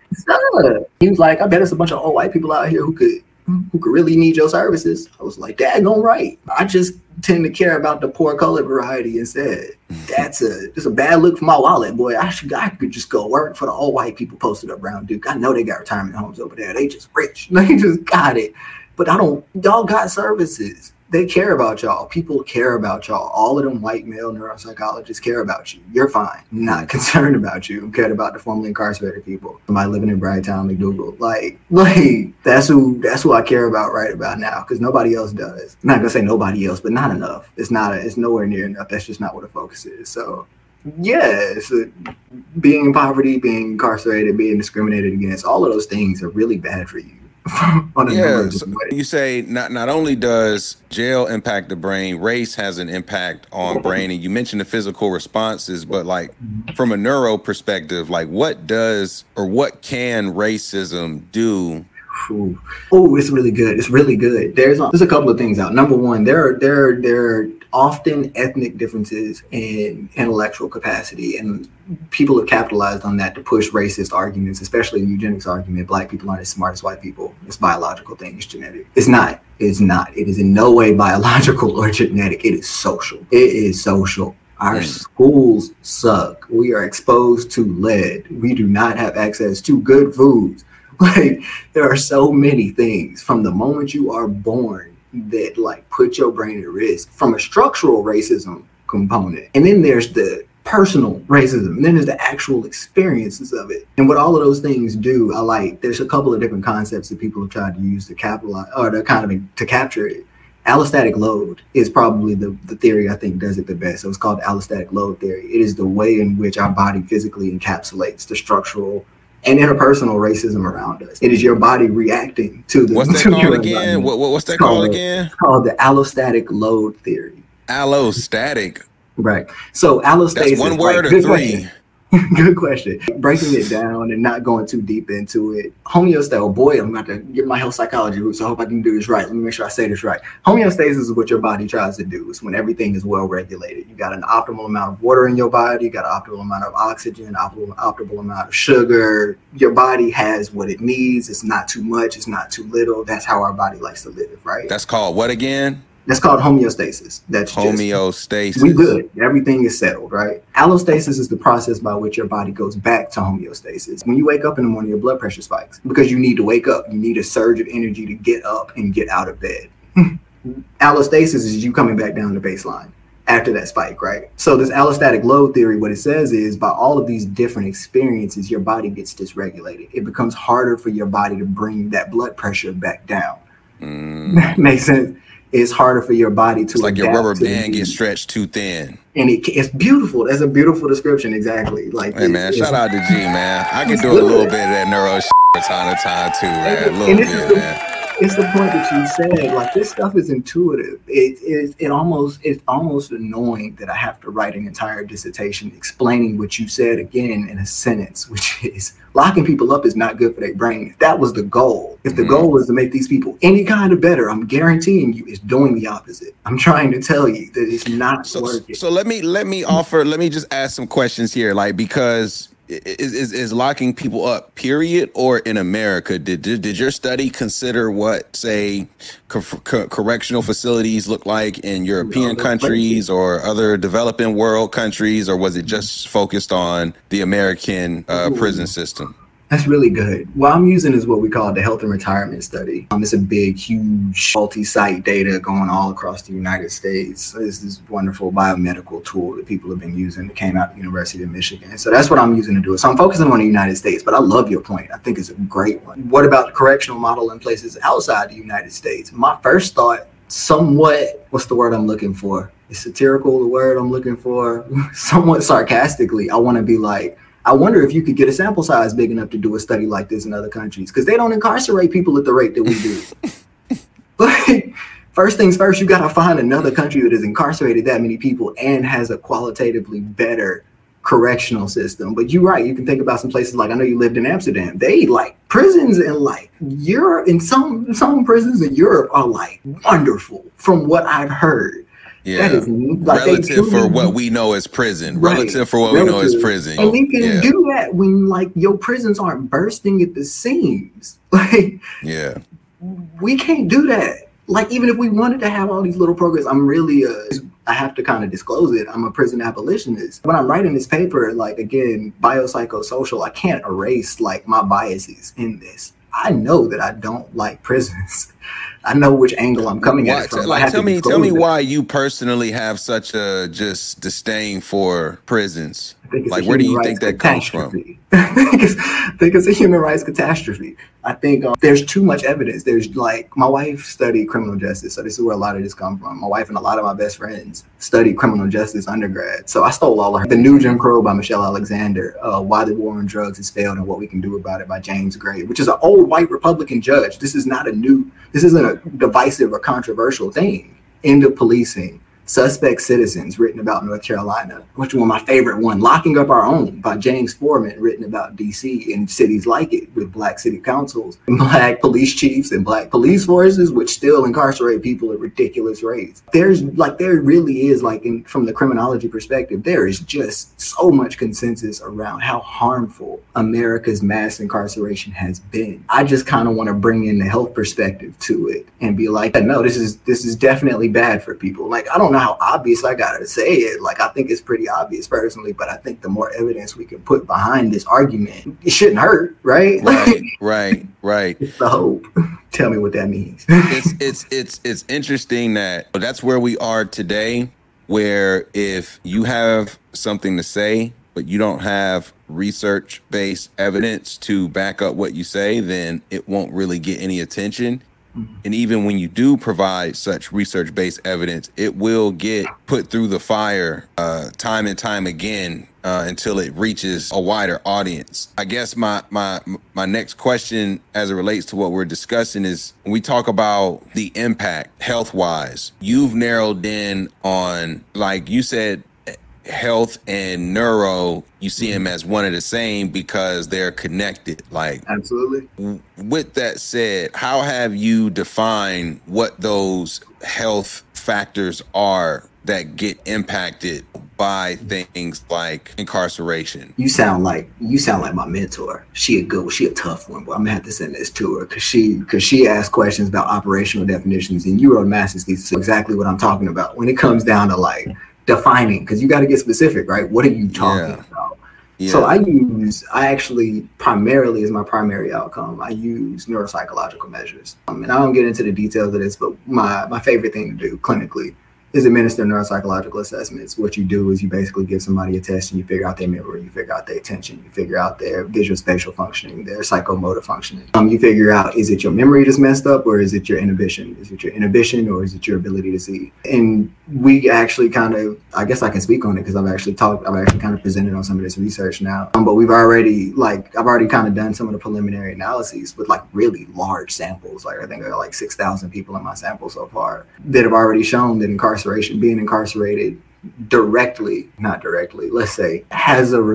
He was like, "I bet it's a bunch of old white people out here who could really need your services." I was like, "Daggone right." I just tend to care about the poor colored variety instead. That's a bad look for my wallet, boy. I could just go work for the old white people posted up around Duke. I know they got retirement homes over there. They just rich. They just got it. But y'all got services. They care about y'all. People care about y'all. All of them white male neuropsychologists care about you. You're fine. I'm not concerned about you. I'm cared about the formerly incarcerated people. Somebody living in Brightown, McDougal. Like that's who I care about right about now, because nobody else does. I'm not gonna say nobody else, but not enough. It's nowhere near enough. That's just not what the focus is. So yeah, being in poverty, being incarcerated, being discriminated against, all of those things are really bad for you. So you say not only does jail impact the brain, race has an impact on brain, and you mentioned the physical responses, but like from a neuro perspective, like what can racism do? Oh, it's really good. It's really good. There's a couple of things out. Number one, there are often ethnic differences in intellectual capacity, and people have capitalized on that to push racist arguments, especially the eugenics argument. Black people aren't as smart as white people. It's a biological thing. It's genetic. It's not. It is in no way biological or genetic. It is social. It is social. Our schools suck. We are exposed to lead. We do not have access to good foods. Like, there are so many things from the moment you are born that like put your brain at risk from a structural racism component. And then there's the personal racism, and then there's the actual experiences of it. And what all of those things do, there's a couple of different concepts that people have tried to use to capitalize or to capture it. Allostatic load is probably the theory I think does it the best. So it's called allostatic load theory. It is the way in which our body physically encapsulates the structural and interpersonal racism around us. It is your body reacting to the. What's that called again? What's that called again? It's called the allostatic load theory. Allostatic. Right. So allostasis. That's one word or good three? Question. Good question. Breaking it down and not going too deep into it. Homeostasis. Boy, I'm about to get my health psychology roots. So I hope I can do this right. Let me make sure I say this right. Homeostasis is what your body tries to do. It's when everything is well regulated. You got an optimal amount of water in your body. You got an optimal amount of oxygen, optimal amount of sugar. Your body has what it needs. It's not too much. It's not too little. That's how our body likes to live, right? That's called what again? That's called homeostasis. That's homeostasis. We good. Everything is settled, right? Allostasis is the process by which your body goes back to homeostasis. When you wake up in the morning, your blood pressure spikes because you need to wake up. You need a surge of energy to get up and get out of bed. Allostasis is you coming back down to baseline after that spike, right? So this allostatic load theory, what it says is by all of these different experiences, your body gets dysregulated. It becomes harder for your body to bring that blood pressure back down. Makes sense? It's harder for your body to. It's like your rubber band gets stretched too thin. And it's beautiful. That's a beautiful description. Exactly. Like, hey man, shout out to G, man. I can do a little bit of that neuro from time to time too, man. A little bit, man. It's the point that you said. Like, this stuff is intuitive. It's almost annoying that I have to write an entire dissertation explaining what you said again in a sentence, which is locking people up is not good for their brain. If that was the goal, if the goal was to make these people any kind of better, I'm guaranteeing you it's doing the opposite. I'm trying to tell you that it's not working. So let me just ask some questions here, like, because is locking people up, period, or in America? Did your study consider what, say, correctional facilities look like in European countries or other developing world countries, or was it just focused on the American prison system? That's really good. What I'm using is what we call the health and retirement study. It's a big, huge, multi-site data going all across the United States. It's this wonderful biomedical tool that people have been using that came out of the University of Michigan. So that's what I'm using to do it. So I'm focusing on the United States, but I love your point. I think it's a great one. What about the correctional model in places outside the United States? My first thought, somewhat, what's the word I'm looking for? Is satirical the word I'm looking for? Somewhat sarcastically, I want to be like, I wonder if you could get a sample size big enough to do a study like this in other countries, because they don't incarcerate people at the rate that we do. But first things first, you got to find another country that has incarcerated that many people and has a qualitatively better correctional system. But you're right. You can think about some places like, I know you lived in Amsterdam. They like prisons in like Europe, and some prisons in Europe are like wonderful from what I've heard. Yeah, like relative for what we know as prison. Right. Relative for what we know as prison. And we can do that when like your prisons aren't bursting at the seams. Like, yeah, we can't do that. Like, even if we wanted to have all these little programs, I'm really I have to kind of disclose it. I'm a prison abolitionist. When I'm writing this paper, like, again, biopsychosocial, I can't erase like my biases in this. I know that I don't like prisons. I know which angle I'm coming at it from. Like, tell me why you personally have such a just disdain for prisons. Like, where do you think that comes from? I think it's a human rights catastrophe. I think there's too much evidence. There's like, my wife studied criminal justice, so this is where a lot of this comes from. My wife and a lot of my best friends studied criminal justice undergrad, so I stole all of her. The New Jim Crow by Michelle Alexander, Why the War on Drugs Has Failed and What We Can Do About It by James Gray, which is an old white Republican judge. This isn't a divisive or controversial thing. End of policing. Suspect Citizens, written about North Carolina, which one my favorite one, Locking Up Our Own by James Foreman, written about DC and cities like it, with black city councils, and black police chiefs and black police forces, which still incarcerate people at ridiculous rates. There really is, like, from the criminology perspective, there is just so much consensus around how harmful America's mass incarceration has been. I just kind of want to bring in the health perspective to it and be like, no, this is definitely bad for people. Like, I don't know how obvious I gotta say it. Like, I think it's pretty obvious personally, but I think the more evidence we can put behind this argument, it shouldn't hurt, right? Right. It's the hope. Tell me what that means. It's interesting that that's where we are today. where if you have something to say, but you don't have research-based evidence to back up what you say, then it won't really get any attention. And even when you do provide such research-based evidence, it will get put through the fire time and time again until it reaches a wider audience. I guess my next question as it relates to what we're discussing is, when we talk about the impact health-wise, you've narrowed in on, like you said, health and neuro, you see them as one of the same because they're connected. Like, absolutely. With that said, how have you defined what those health factors are that get impacted by things like incarceration? You sound like my mentor. She a tough one, but I'm gonna have to send this to her because she asked questions about operational definitions, and you wrote a master's thesis. Exactly what I'm talking about when it comes down to like defining, because you got to get specific, right? What are you talking about? Yeah. So I actually primarily, as my primary outcome, I use neuropsychological measures. And I don't get into the details of this, but my favorite thing to do clinically is administer neuropsychological assessments. What you do is you basically give somebody a test and you figure out their memory, you figure out their attention, you figure out their visual spatial functioning, their psychomotor functioning. You figure out, is it your memory that's messed up, or is it your inhibition? Is it your inhibition, or is it your ability to see? And we actually kind of, I guess I can speak on it because I've actually kind of presented on some of this research now. But I've already kind of done some of the preliminary analyses with like really large samples. Like I think there are like 6,000 people in my sample so far that have already shown that being incarcerated not directly, let's say, has a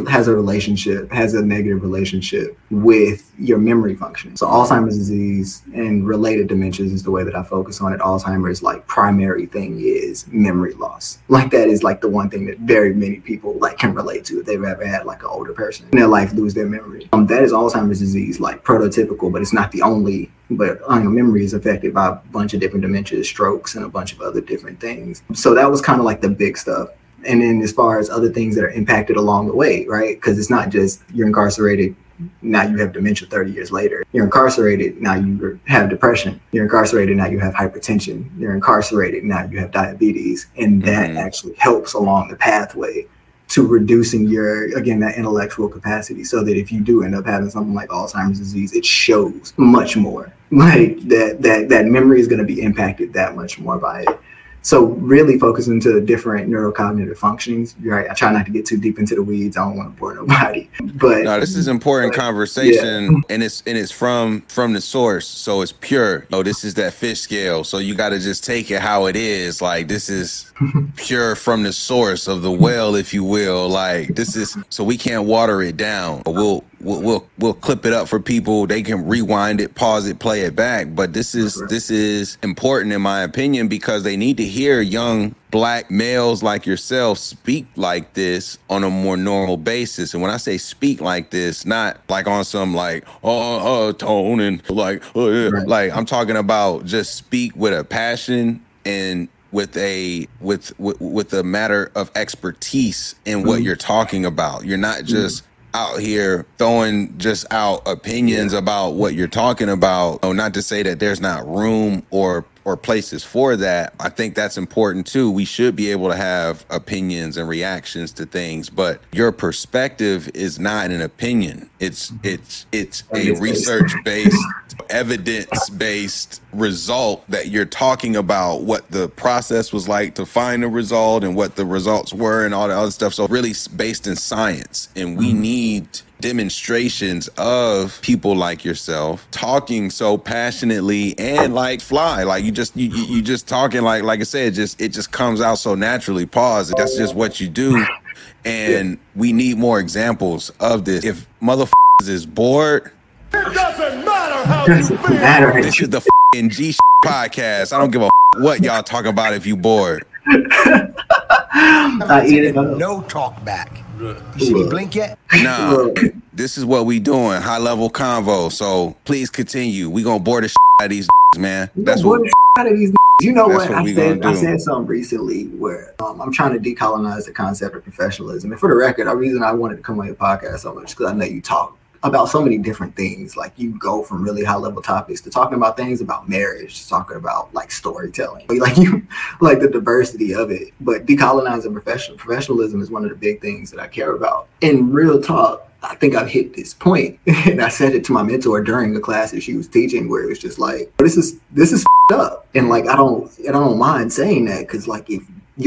negative relationship with your memory function. So Alzheimer's disease and related dementias is the way that I focus on it. Alzheimer's like primary thing is memory loss. Like that is like the one thing that very many people like can relate to if they've ever had like an older person in their life lose their memory. That is Alzheimer's disease, like prototypical, but it's not the only. But memory is affected by a bunch of different dementias, strokes, and a bunch of other different things. So that was kind of like the big stuff. And then as far as other things that are impacted along the way, right? Because it's not just you're incarcerated, now you have dementia 30 years later. You're incarcerated, now you have depression. You're incarcerated, now you have hypertension. You're incarcerated, now you have diabetes. And that actually helps along the pathway to reducing that intellectual capacity, so that if you do end up having something like Alzheimer's disease, it shows much more. Like that memory is going to be impacted that much more by it. So really focusing to different neurocognitive functionings, right? I try not to get too deep into the weeds. I don't want to bore nobody. But no, this is important conversation, and it's from the source, so it's pure. This is that fish scale, so you got to just take it how it is. Like this is pure from the source of the well, if you will. Like this is, so we can't water it down. We'll clip it up for people. They can rewind it, pause it, play it back. But this is important in my opinion, because they need to hear young Black males like yourself speak like this on a more normal basis. And when I say speak like this, not like on some like tone and like like I'm talking about just speak with a passion and with a matter of expertise in what you're talking about. You're not just out here throwing just out opinions about what you're talking about. Not to say that there's not room or places for that. I think that's important too. We should be able to have opinions and reactions to things, but your perspective is not an opinion. It's a research-based, evidence-based result that you're talking about, what the process was like to find a result and what the results were and all that other stuff. So really based in science, and we need demonstrations of people like yourself talking so passionately and like fly, like you just talking like I said, it just comes out so naturally. Pause. That's just what you do, and we need more examples of this. If motherfuckers is bored, it doesn't matter how you feel. This is the fucking G podcast. I don't give a what y'all talk about if you bored. No talk back. You see me blink yet? Nah, this is what we doing. High level convo. So please continue. We gonna bore the out of these man. That's what out of these. You know what? I said something recently where I'm trying to decolonize the concept of professionalism. And for the record, the reason I wanted to come on your podcast so much because I know you talk about so many different things. Like you go from really high level topics to talking about things about marriage, to talking about like storytelling, like you like the diversity of it. But decolonizing professionalism is one of the big things that I care about. In real talk, I think I've hit this point, and I said it to my mentor during the class that she was teaching, where it was just like, this is up. And like I don't mind saying that, because like if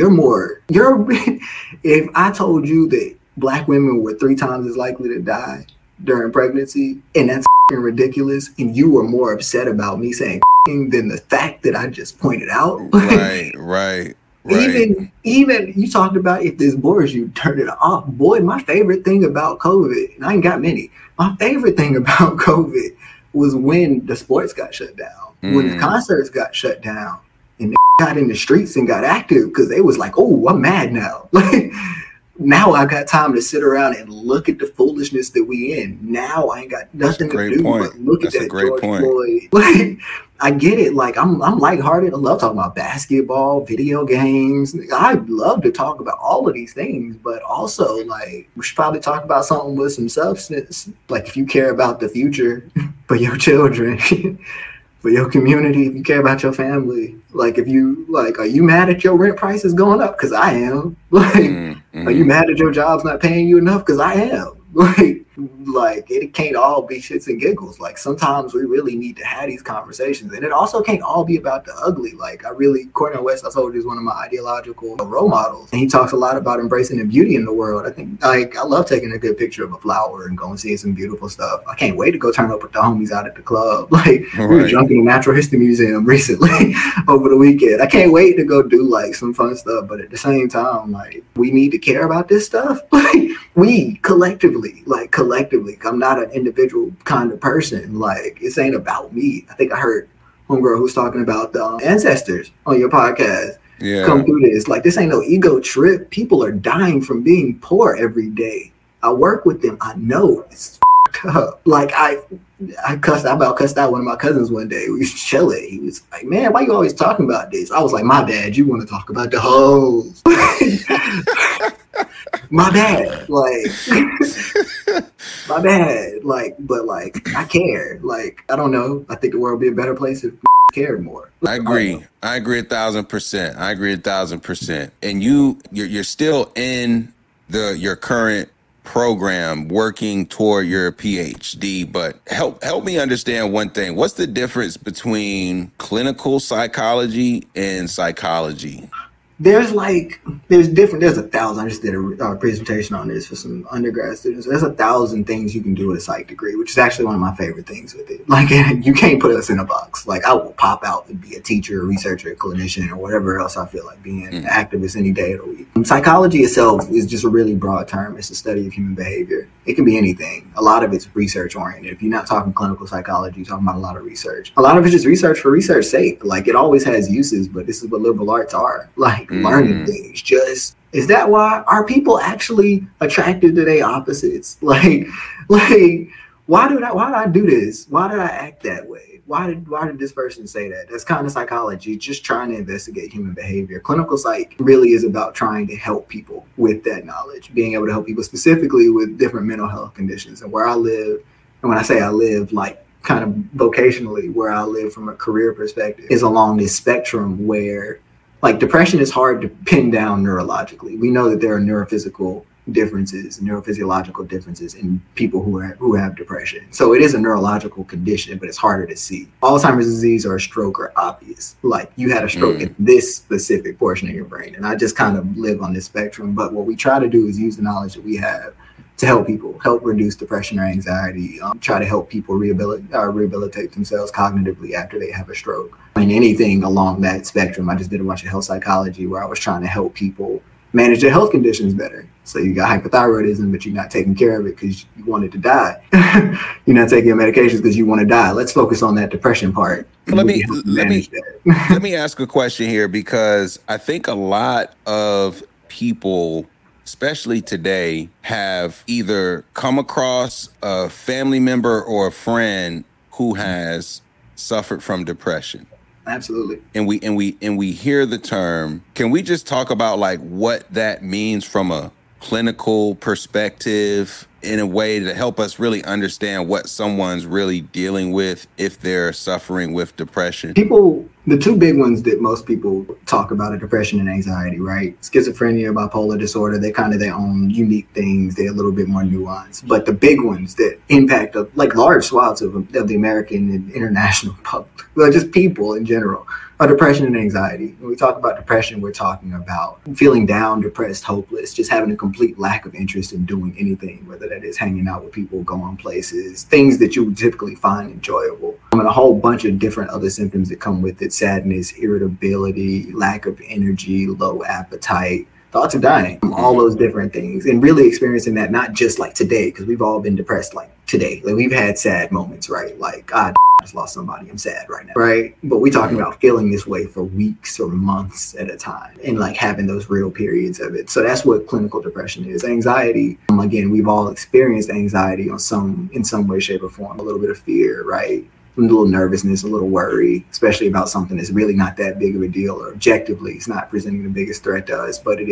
if I told you that Black women were 3 times as likely to die during pregnancy, and that's ridiculous, and you were more upset about me saying than the fact that I just pointed out. Right. Even you talked about, if this bores you, turn it off. Boy, my favorite thing about COVID, and I ain't got many, my favorite thing about COVID was when the sports got shut down, when the concerts got shut down, and they got in the streets and got active, because they was like, oh, I'm mad now. Like, now I got time to sit around and look at the foolishness that we in. Now I ain't got nothing to do but look at that George Floyd. Like, I get it. Like, I'm lighthearted. I love talking about basketball, video games. I love to talk about all of these things, but also, like, we should probably talk about something with some substance. Like, if you care about the future for your children, for your community, if you care about your family, like, if you, like, are you mad at your rent prices going up? Because I am. Like, are you mad at your job's not paying you enough? Because I am. Like it can't all be shits and giggles. Like sometimes we really need to have these conversations, and it also can't all be about the ugly. Like Cornel West, I told you, is one of my ideological role models, and he talks a lot about embracing the beauty in the world. I think, like, I love taking a good picture of a flower and going seeing some beautiful stuff. I can't wait to go turn up with the homies out at the club. Like we were jumping in the Natural History Museum recently over the weekend. I can't wait to go do like some fun stuff, but at the same time, like, we need to care about this stuff. Like we collectively, I'm not an individual kind of person. Like, this ain't about me. I think I heard homegirl who's talking about the ancestors on your podcast come through this. Like, this ain't no ego trip. People are dying from being poor every day. I work with them. I know it's up. Like, I about cussed out one of my cousins one day. We was chilling. He was like, man, why you always talking about this? I was like, my bad. You want to talk about the hoes. My bad. Like, my bad. Like, but like, I care. Like, I don't know. I think the world would be a better place if cared more. I agree 1,000%. I agree 1,000%. And you're still in your current program working toward your PhD, but help me understand one thing. What's the difference between clinical psychology and psychology? There's 1,000. I just did a presentation on this for some undergrad students. There's 1,000 things you can do with a psych degree, which is actually one of my favorite things with it. Like, you can't put us in a box. Like, I will pop out and be a teacher, a researcher, a clinician, or whatever else I feel like being an activist any day of the week. Psychology itself is just a really broad term. It's the study of human behavior. It can be anything. A lot of it's research oriented. If you're not talking clinical psychology, you're talking about a lot of research. A lot of it's just research for research's sake. Like, it always has uses, but this is what liberal arts are. Like, learning things. Just, is that why are people actually attracted to their opposites? Like why did I do this? Why did I act that way? Why did this person say that? That's kind of psychology, just trying to investigate human behavior. Clinical psych really is about trying to help people with that knowledge, being able to help people specifically with different mental health conditions. And where I live, and when I say I live, like kind of vocationally, where I live from a career perspective, is along this spectrum where, like, depression is hard to pin down neurologically. We know that there are neurophysiological differences in people who have depression. So it is a neurological condition, but it's harder to see. Alzheimer's disease or a stroke are obvious. Like, you had a stroke in this specific portion of your brain. And I just kind of live on this spectrum. But what we try to do is use the knowledge that we have to help people, help reduce depression or anxiety, try to help people rehabilitate themselves cognitively after they have a stroke. I mean, anything along that spectrum. I just did a bunch of health psychology where I was trying to help people manage their health conditions better. So you got hypothyroidism, but you're not taking care of it because you wanted to die. You're not taking your medications because you want to die. Let's focus on that depression part. Let me ask a question here, because I think a lot of people, especially today, have either come across a family member or a friend who has suffered from depression. Absolutely. And we hear the term. Can we just talk about like what that means from a clinical perspective in a way to help us really understand what someone's really dealing with if they're suffering with depression? The two big ones that most people talk about are depression and anxiety, right? Schizophrenia, bipolar disorder, they're kind of their own unique things. They're a little bit more nuanced. But the big ones that impact like large swaths of the American and international public, well, just people in general, are depression and anxiety. When we talk about depression, we're talking about feeling down, depressed, hopeless, just having a complete lack of interest in doing anything, whether that is hanging out with people, going places, things that you would typically find enjoyable. And a whole bunch of different other symptoms that come with it: sadness, irritability, lack of energy, low appetite, thoughts of dying, all those different things. And really experiencing that not just like today, because we've all been depressed like today. Like we've had sad moments, right? Like, I just lost somebody, I'm sad right now, right? But we're talking about feeling this way for weeks or months at a time and like having those real periods of it. So that's what clinical depression is. Anxiety, again, we've all experienced anxiety in some way, shape, or form. A little bit of fear, right? A little nervousness, a little worry, especially about something that's really not that big of a deal, or objectively it's not presenting the biggest threat to us, but it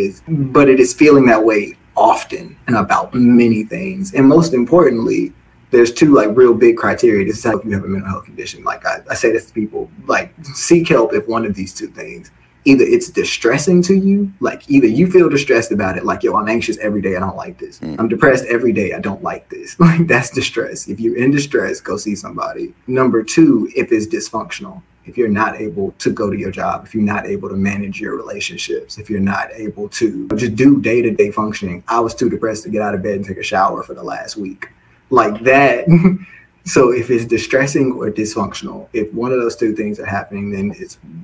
is feeling that way often and about many things. And most importantly, there's two like real big criteria. This is how you have a mental health condition. Like I say this to people, like seek help if one of these two things. Either it's distressing to you, like either you feel distressed about it, like, yo, I'm anxious every day, I don't like this. I'm depressed every day, I don't like this. Like that's distress. If you're in distress, go see somebody. Number two, if it's dysfunctional, if you're not able to go to your job, if you're not able to manage your relationships, if you're not able to just do day-to-day functioning. I was too depressed to get out of bed and take a shower for the last week. Like that. So if it's distressing or dysfunctional, if one of those two things are happening, then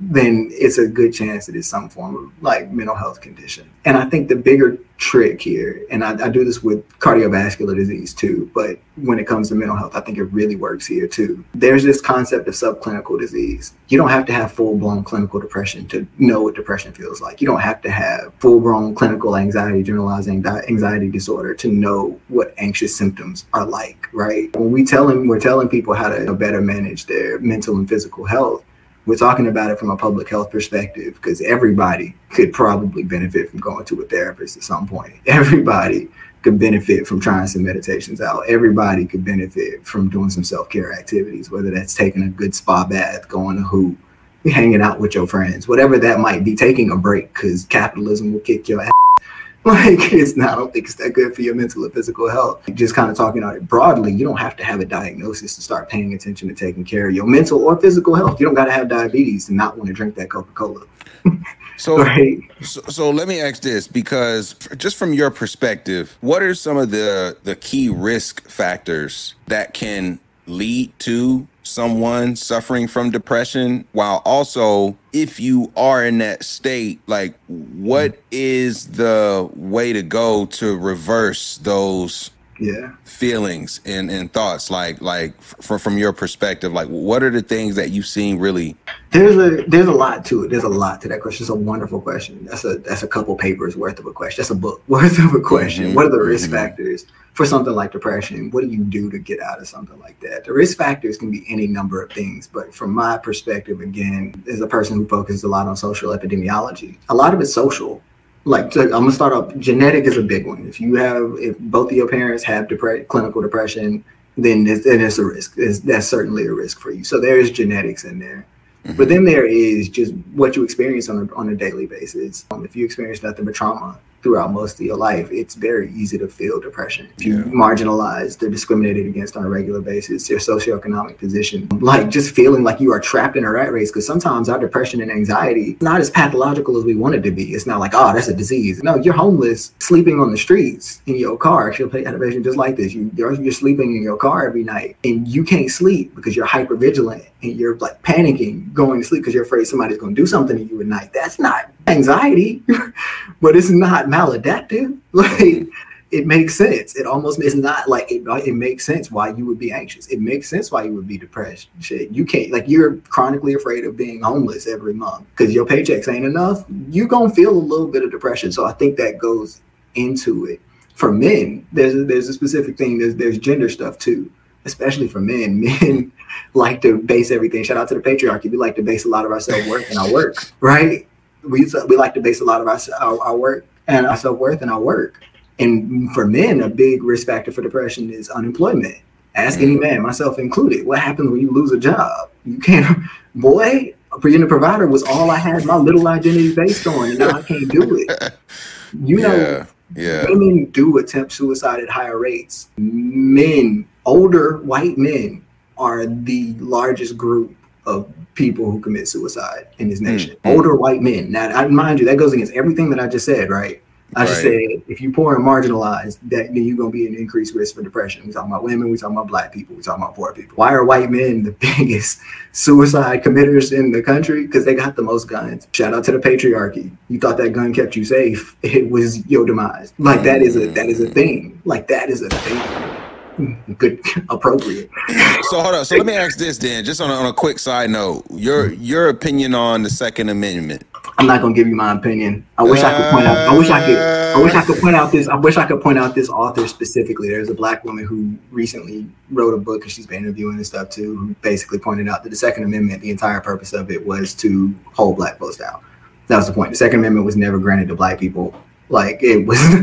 it's a good chance that it's some form of like mental health condition. And I think the bigger trick here, and I do this with cardiovascular disease too, but when it comes to mental health, I think it really works here too. There's this concept of subclinical disease. You don't have to have full-blown clinical depression to know what depression feels like. You don't have to have full-blown clinical anxiety, generalized anxiety disorder to know what anxious symptoms are like, right? When we're telling people how to better manage their mental and physical health, we're talking about it from a public health perspective, because everybody could probably benefit from going to a therapist at some point. Everybody could benefit from trying some meditations out. Everybody could benefit from doing some self-care activities, whether that's taking a good spa bath, going to hoop, hanging out with your friends, whatever that might be, taking a break, because capitalism will kick your ass. Like I don't think it's that good for your mental and physical health. Just kind of talking about it broadly, you don't have to have a diagnosis to start paying attention to taking care of your mental or physical health. You don't got to have diabetes to not want to drink that Coca-Cola. So, right? so let me ask this, because just from your perspective, what are some of the key risk factors that can lead to someone suffering from depression, while also, if you are in that state, like what is the way to go to reverse those feelings and thoughts? Like from your perspective, like what are the things that you've seen really? There's a lot to it. There's a lot to that question. It's a wonderful question. That's a couple papers worth of a question. That's a book worth of a question. What are the risk factors for something like depression? What do you do to get out of something like that? The risk factors can be any number of things, but from my perspective, again, as a person who focuses a lot on social epidemiology, a lot of it's social. Like, I'm gonna start off. Genetic is a big one. If both of your parents have clinical depression, then it's a risk. That's certainly a risk for you. So there is genetics in there. But then there is just what you experience on a daily basis. If you experience nothing but trauma throughout most of your life, it's very easy to feel depression. If you're marginalized, they're discriminated against on a regular basis, your socioeconomic position, like just feeling like you are trapped in a rat race, because sometimes our depression and anxiety is not as pathological as we want it to be. It's not like, oh, that's a disease. No, you're homeless, sleeping on the streets in your car. Actually, pay attention just like this. You're sleeping in your car every night and you can't sleep because you're hypervigilant and you're like panicking going to sleep because you're afraid somebody's going to do something to you at night. That's not anxiety, but it's not maladaptive. Like, it makes sense. It's not like it makes sense why you would be anxious. It makes sense why you would be depressed. Shit, you can't, like, you're chronically afraid of being homeless every month because your paychecks ain't enough. You're gonna feel a little bit of depression. So I think that goes into it. For men, there's a specific thing. There's gender stuff too, especially for men. Men like to base everything. Shout out to the patriarchy. We like to base a lot of our self-worth in our work, right? We like to base a lot of our work and our self-worth in our work. And for men, a big risk factor for depression is unemployment. Ask any man, myself included, what happens when you lose a job? You can't, boy, being a provider was all I had my little identity based on, and now I can't do it. You know, women do attempt suicide at higher rates. Men, older white men, are the largest group of people who commit suicide in this nation. Older white men. Now, mind you, that goes against everything that I just said, right? I just said, if you're poor and marginalized, then you're going to be an increased risk for depression. We're talking about women, we're talking about black people, we're talking about poor people. Why are white men the biggest suicide committers in the country? Because they got the most guns. Shout out to the patriarchy. You thought that gun kept you safe. It was your demise. Like, that is a thing. Like, that is a thing. Good, appropriate. So hold on. So let me ask this then, just on a quick side note, your opinion on the Second Amendment. I'm not gonna give you my opinion. I wish I could point out. I wish I could point out this. I wish I could point out this author specifically. There's a black woman who recently wrote a book, and she's been interviewing and stuff too, who basically pointed out that the Second Amendment, the entire purpose of it was to hold black folks down. That was the point. The Second Amendment was never granted to black people. Like, and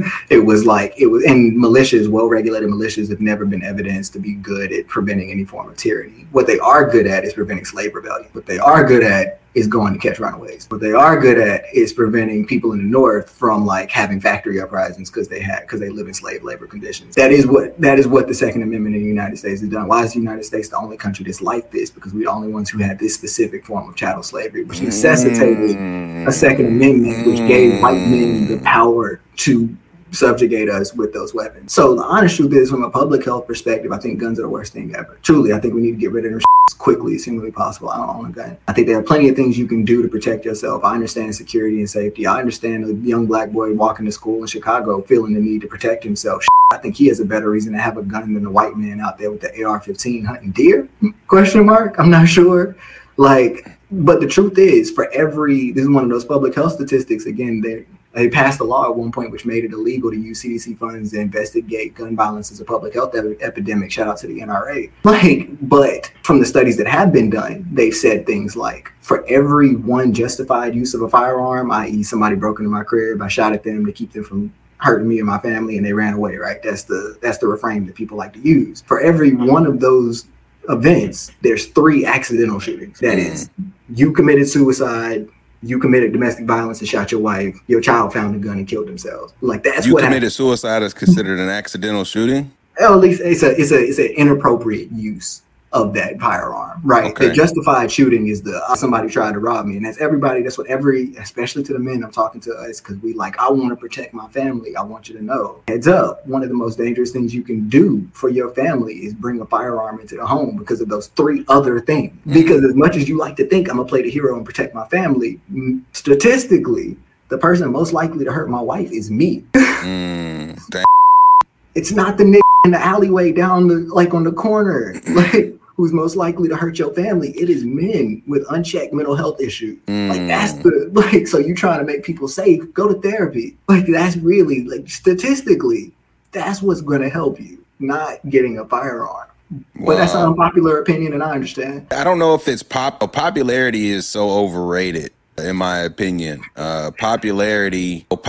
militias, well-regulated militias, have never been evidenced to be good at preventing any form of tyranny. What they are good at is preventing slave rebellion. What they are good at is going to catch runaways. What they are good at is preventing people in the North from like having factory uprisings because they live in slave labor conditions. That is what the Second Amendment in the United States has done. Why is the United States the only country that's like this? Because we're the only ones who had this specific form of chattel slavery, which necessitated a Second Amendment, which gave white men the power to subjugate us with those weapons. So the honest truth is, from a public health perspective, I think guns are the worst thing ever. Truly, I think we need to get rid of them as quickly as humanly possible. I don't own a gun. I think there are plenty of things you can do to protect yourself. I understand security and safety. I understand a young black boy walking to school in Chicago feeling the need to protect himself. I think he has a better reason to have a gun than the white man out there with the AR-15 hunting deer? Question mark? I'm not sure. But the truth is, this is one of those public health statistics. Again, they passed a law at one point which made it illegal to use CDC funds to investigate gun violence as a public health epidemic. Shout out to the NRA. But from the studies that have been done, they've said things like, for every one justified use of a firearm, i.e. somebody broke into my crib, I shot at them to keep them from hurting me and my family, and they ran away, right? That's the refrain that people like to use. For every one of those events, there's 3 accidental shootings. That is, you committed suicide, you committed domestic violence and shot your wife, your child found a gun and killed themselves. Like, that's what committed suicide is considered an accidental shooting? Well, at least it's an inappropriate use of that firearm, right? Okay. The justified shooting is somebody tried to rob me, and that's everybody. That's what especially to the men I'm talking to us, because I want to protect my family. I want you to know, heads up, one of the most dangerous things you can do for your family is bring a firearm into the home because of those 3 other things. Because as much as you like to think I'm gonna play the hero and protect my family, statistically, the person most likely to hurt my wife is me. It's not the nigga in the alleyway down on the corner, who's most likely to hurt your family. It is men with unchecked mental health issues. That's so you trying to make people safe, go to therapy. That's really, statistically, that's what's going to help you, not getting a firearm. But that's an unpopular opinion, and I understand. I don't know if it's popularity is so overrated. In my opinion, popularity, like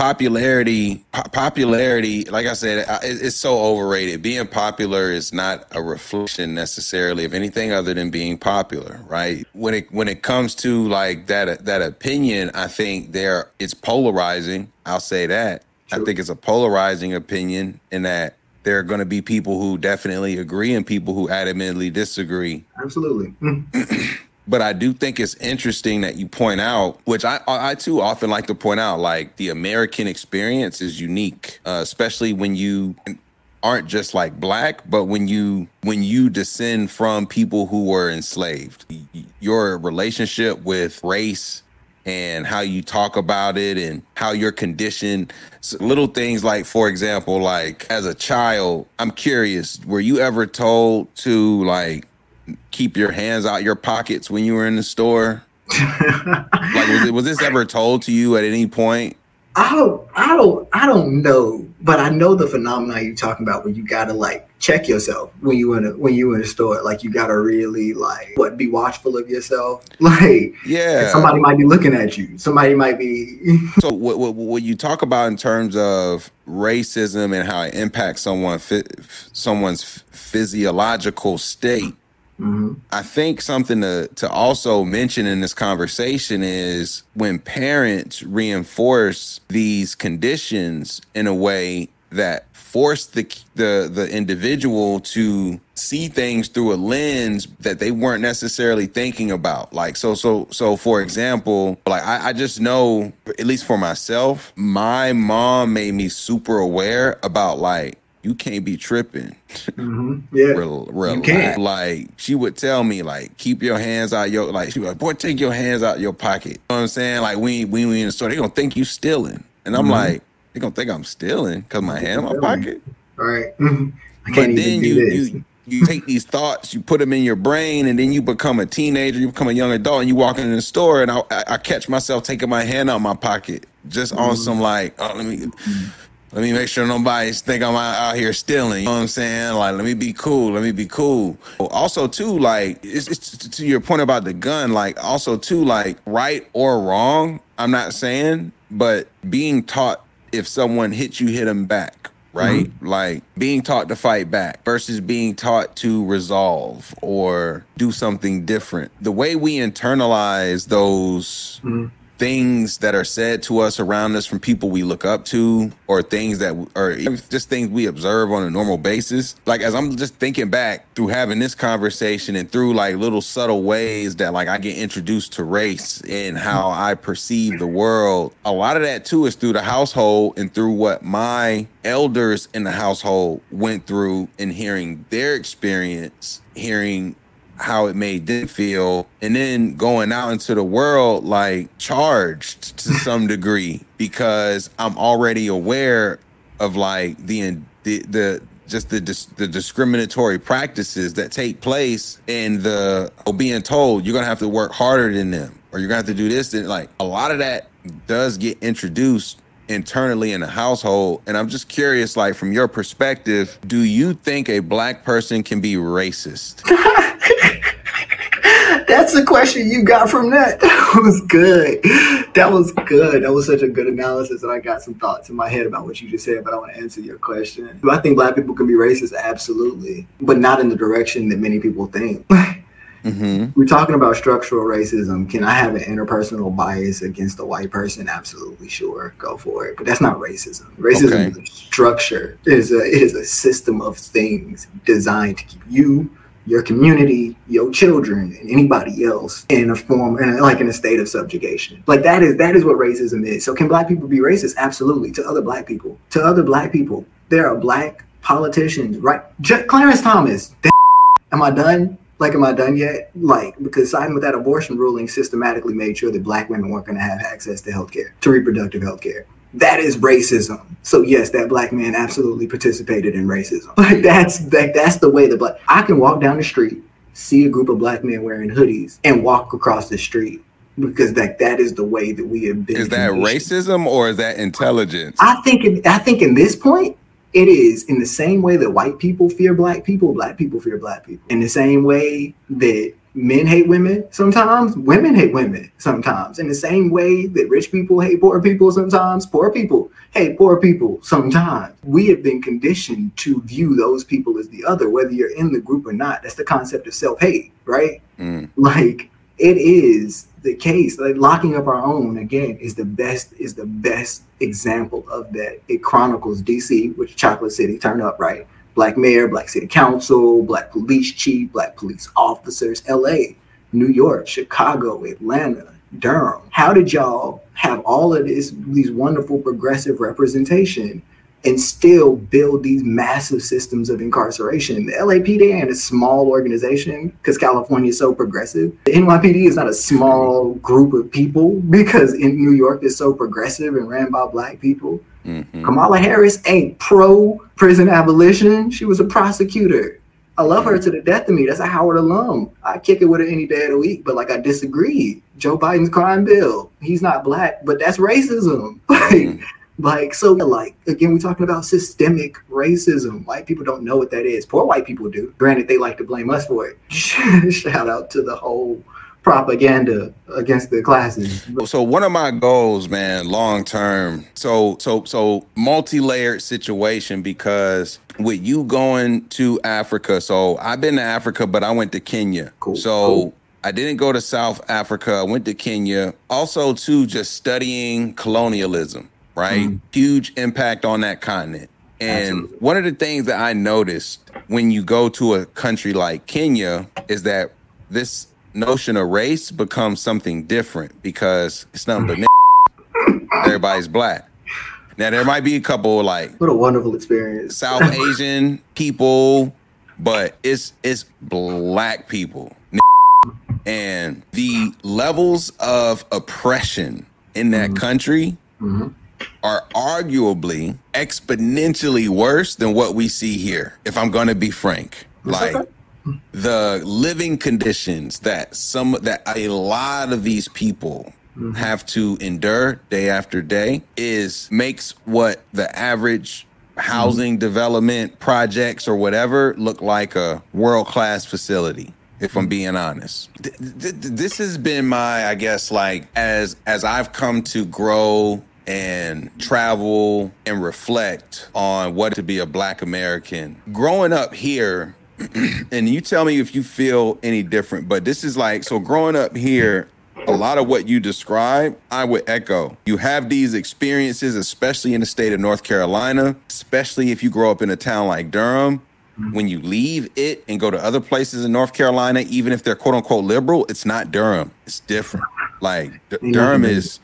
I said, it's so overrated. Being popular is not a reflection necessarily of anything other than being popular, right? When it comes to like that opinion, I think it's polarizing. I'll say that. True. I think it's a polarizing opinion in that there are going to be people who definitely agree and people who adamantly disagree. Absolutely. But I do think it's interesting that you point out, which I too often like to point out, like the American experience is unique, especially when you aren't just like black, but when you descend from people who were enslaved. Your relationship with race and how you talk about it and how you're conditioned, little things like, for example, like as a child, I'm curious, were you ever told to like keep your hands out your pockets when you were in the store? Was this ever told to you at any point? I don't know, but I know the phenomenon you're talking about where you gotta like check yourself when you in a store. Like you gotta really be watchful of yourself. Like somebody might be looking at you. Somebody might be. So what you talk about in terms of racism and how it impacts someone's physiological state. Mm-hmm. I think something to also mention in this conversation is when parents reinforce these conditions in a way that force the individual to see things through a lens that they weren't necessarily thinking about. Like, so for example, like I just know, at least for myself, my mom made me super aware about like, you can't be tripping. Mm-hmm. Yeah, relax. Like she would tell me, like, keep your hands out your. Like she was like, boy, take your hands out your pocket. You know what I'm saying? Like we in the store, they gonna think you stealing, and I'm like, they gonna think I'm stealing because my hand in my pocket. All right. But then you take these thoughts, you put them in your brain, and then you become a teenager, you become a young adult, and you walk in the store, and I catch myself taking my hand out my pocket just on some like, oh, let me make sure nobody's think I'm out here stealing. You know what I'm saying? Like, let me be cool. Also, too, like, it's to your point about the gun, like, also, too, like, right or wrong, I'm not saying, but being taught if someone hits you, hit them back, right? Mm-hmm. Like, being taught to fight back versus being taught to resolve or do something different. The way we internalize those things that are said to us around us from people we look up to, or things that are just things we observe on a normal basis. Like, as I'm just thinking back through having this conversation and through like little subtle ways that like I get introduced to race and how I perceive the world, a lot of that too is through the household and through what my elders in the household went through and hearing their experience, hearing how it made them feel, and then going out into the world like charged to some degree because I'm already aware of like the discriminatory practices that take place and being told you're gonna have to work harder than them or you're gonna have to do this. And like a lot of that does get introduced internally in the household. And I'm just curious, like from your perspective, do you think a black person can be racist? That's the question you got from that. That was good. That was such a good analysis, and I got some thoughts in my head about what you just said, but I want to answer your question. Do I think black people can be racist? Absolutely, but not in the direction that many people think. Mm-hmm. We're talking about structural racism. Can I have an interpersonal bias against a white person? Absolutely, sure, go for it. But that's not racism. Racism is a structure. It is a system of things designed to keep you, your community, your children, and anybody else in a form, in a state of subjugation. Like that is what racism is. So can black people be racist? Absolutely. To other black people. There are black politicians, right? Clarence Thomas. Am I done? Am I done yet? Because siding with that abortion ruling systematically made sure that black women weren't going to have access to healthcare, to reproductive healthcare. That is racism. So yes, that black man absolutely participated in racism. That's the way I can walk down the street, see a group of black men wearing hoodies, and walk across the street because that is the way that we have been. Is that racism or is that intelligence? I think in this point, it is. In the same way that white people fear black people fear black people. In the same way that men hate women sometimes, women hate women sometimes. In the same way that rich people hate poor people sometimes, poor people hate poor people sometimes. We have been conditioned to view those people as the other, whether you're in the group or not. That's the concept of self-hate, right? It is the case. Locking up our own, again, is the best example of that. It chronicles DC, which Chocolate City, turn up, right? Black mayor, black city council, black police chief, black police officers, LA, New York, Chicago, Atlanta, Durham. How did y'all have all of these wonderful progressive representation and still build these massive systems of incarceration? The LAPD ain't a small organization because California is so progressive. The NYPD is not a small group of people because in New York it's so progressive and ran by black people. Mm-hmm. Kamala Harris ain't pro prison abolition. She was a prosecutor. I love her to the death of me. That's a Howard alum. I kick it with her any day of the week, but like I disagree. Joe Biden's crime bill. He's not black, but that's racism. Like, so like, again, we're talking about systemic racism. White people don't know what that is. Poor white people do. Granted, they like to blame us for it. Shout out to the whole propaganda against the classes. So one of my goals, man, long term, so multi-layered situation, because with you going to Africa, so I've been to Africa, but I went to Kenya. Cool. I didn't go to South Africa. I went to Kenya. Also, too, just studying colonialism, right? Huge impact on that continent. And absolutely. One of the things that I noticed when you go to a country like Kenya is that this notion of race becomes something different, because it's nothing but everybody's black. Now, there might be a couple like what a wonderful experience, South Asian people, but it's black people. And the levels of oppression in that country are arguably exponentially worse than what we see here, if I'm going to be frank. Like, the living conditions that a lot of these people have to endure day after day makes what the average housing development projects or whatever look like a world-class facility, if I'm being honest. This has been my, I guess, like, as I've come to grow and travel and reflect on what to be a Black American. Growing up here, and you tell me if you feel any different, but this is like, so growing up here, a lot of what you describe, I would echo. You have these experiences, especially in the state of North Carolina, especially if you grow up in a town like Durham. When you leave it and go to other places in North Carolina, even if they're quote unquote liberal, it's not Durham. It's different. Like Durham is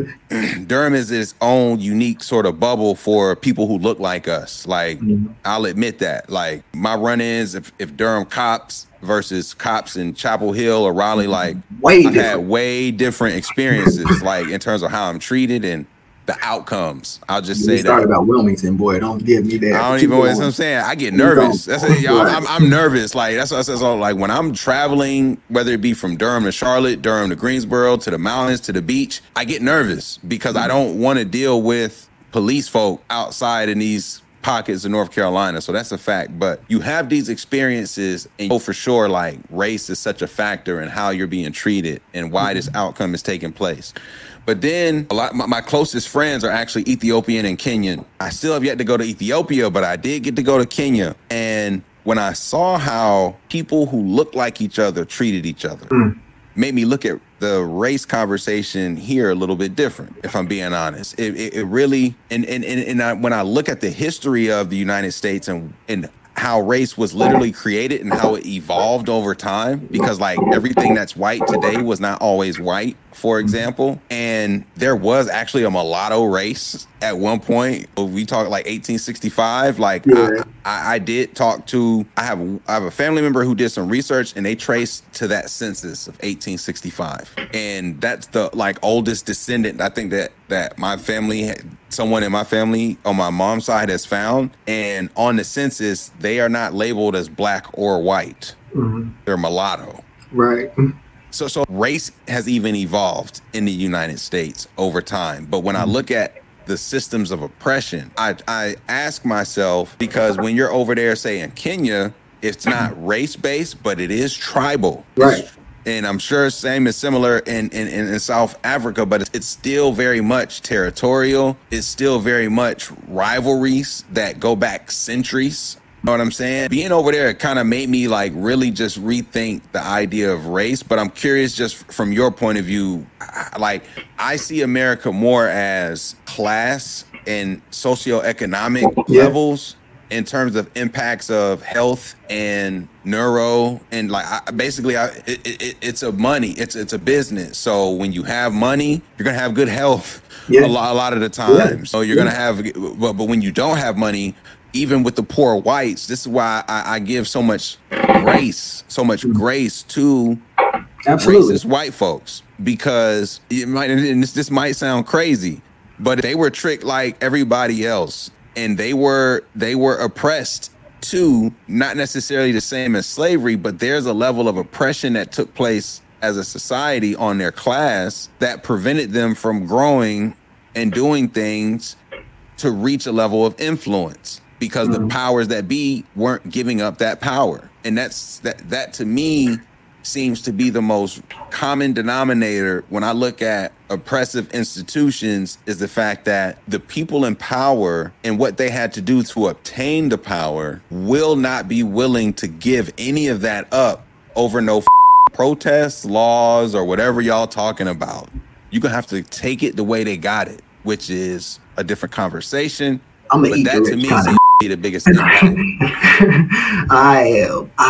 its own unique sort of bubble for people who look like us. Like, I'll admit that. Like, my run-ins, if Durham cops versus cops in Chapel Hill or Raleigh, like, I've had way different experiences, like, in terms of how I'm treated and the outcomes. I'll just say that. Sorry about Wilmington, boy. Don't give me that. I don't even know what I'm saying. I get nervous. That's it, y'all. I'm nervous. Like, that's what I said. Like, when I'm traveling, whether it be from Durham to Charlotte, Durham to Greensboro, to the mountains, to the beach, I get nervous because I don't want to deal with police folk outside in these pockets of North Carolina. So that's a fact. But you have these experiences, and you know for sure, like, race is such a factor in how you're being treated and why this outcome is taking place. But then my closest friends are actually Ethiopian and Kenyan. I still have yet to go to Ethiopia, but I did get to go to Kenya. And when I saw how people who look like each other treated each other, made me look at the race conversation here a little bit different, if I'm being honest. It really, when I look at the history of the United States and how race was literally created and how it evolved over time, because like everything that's white today was not always white, for example. And there was actually a mulatto race at one point. We talk like 1865. Like, I did talk to, I have a family member who did some research, and they traced to that census of 1865. And that's the like oldest descendant I think that my family, someone in my family on my mom's side has found. And on the census, they are not labeled as Black or white. They're mulatto. Right. So race has even evolved in the United States over time. But when I look at the systems of oppression, I ask myself, because when you're over there, say in Kenya, it's not race-based, but it is tribal. Right. And I'm sure same is similar in South Africa, but it's still very much territorial. It's still very much rivalries that go back centuries. You know what I'm saying? Being over there, it kind of made me like really just rethink the idea of race. But I'm curious, just from your point of view, like, I see America more as class and socioeconomic levels in terms of impacts of health and neuro, and like it's a money, it's a business. So when you have money, you're gonna have good health a lot of the time. So you're gonna have, but when you don't have money, even with the poor whites, this is why I give so much grace to racist white folks, because it might, and this might sound crazy, but they were tricked like everybody else, and they were oppressed Two, not necessarily the same as slavery, but there's a level of oppression that took place as a society on their class that prevented them from growing and doing things to reach a level of influence because the powers that be weren't giving up that power. And that to me seems to be the most common denominator when I look at oppressive institutions, is the fact that the people in power and what they had to do to obtain the power will not be willing to give any of that up over no protests, laws, or whatever y'all talking about. You're gonna have to take it the way they got it, which is a different conversation. But that to me is the biggest impact. I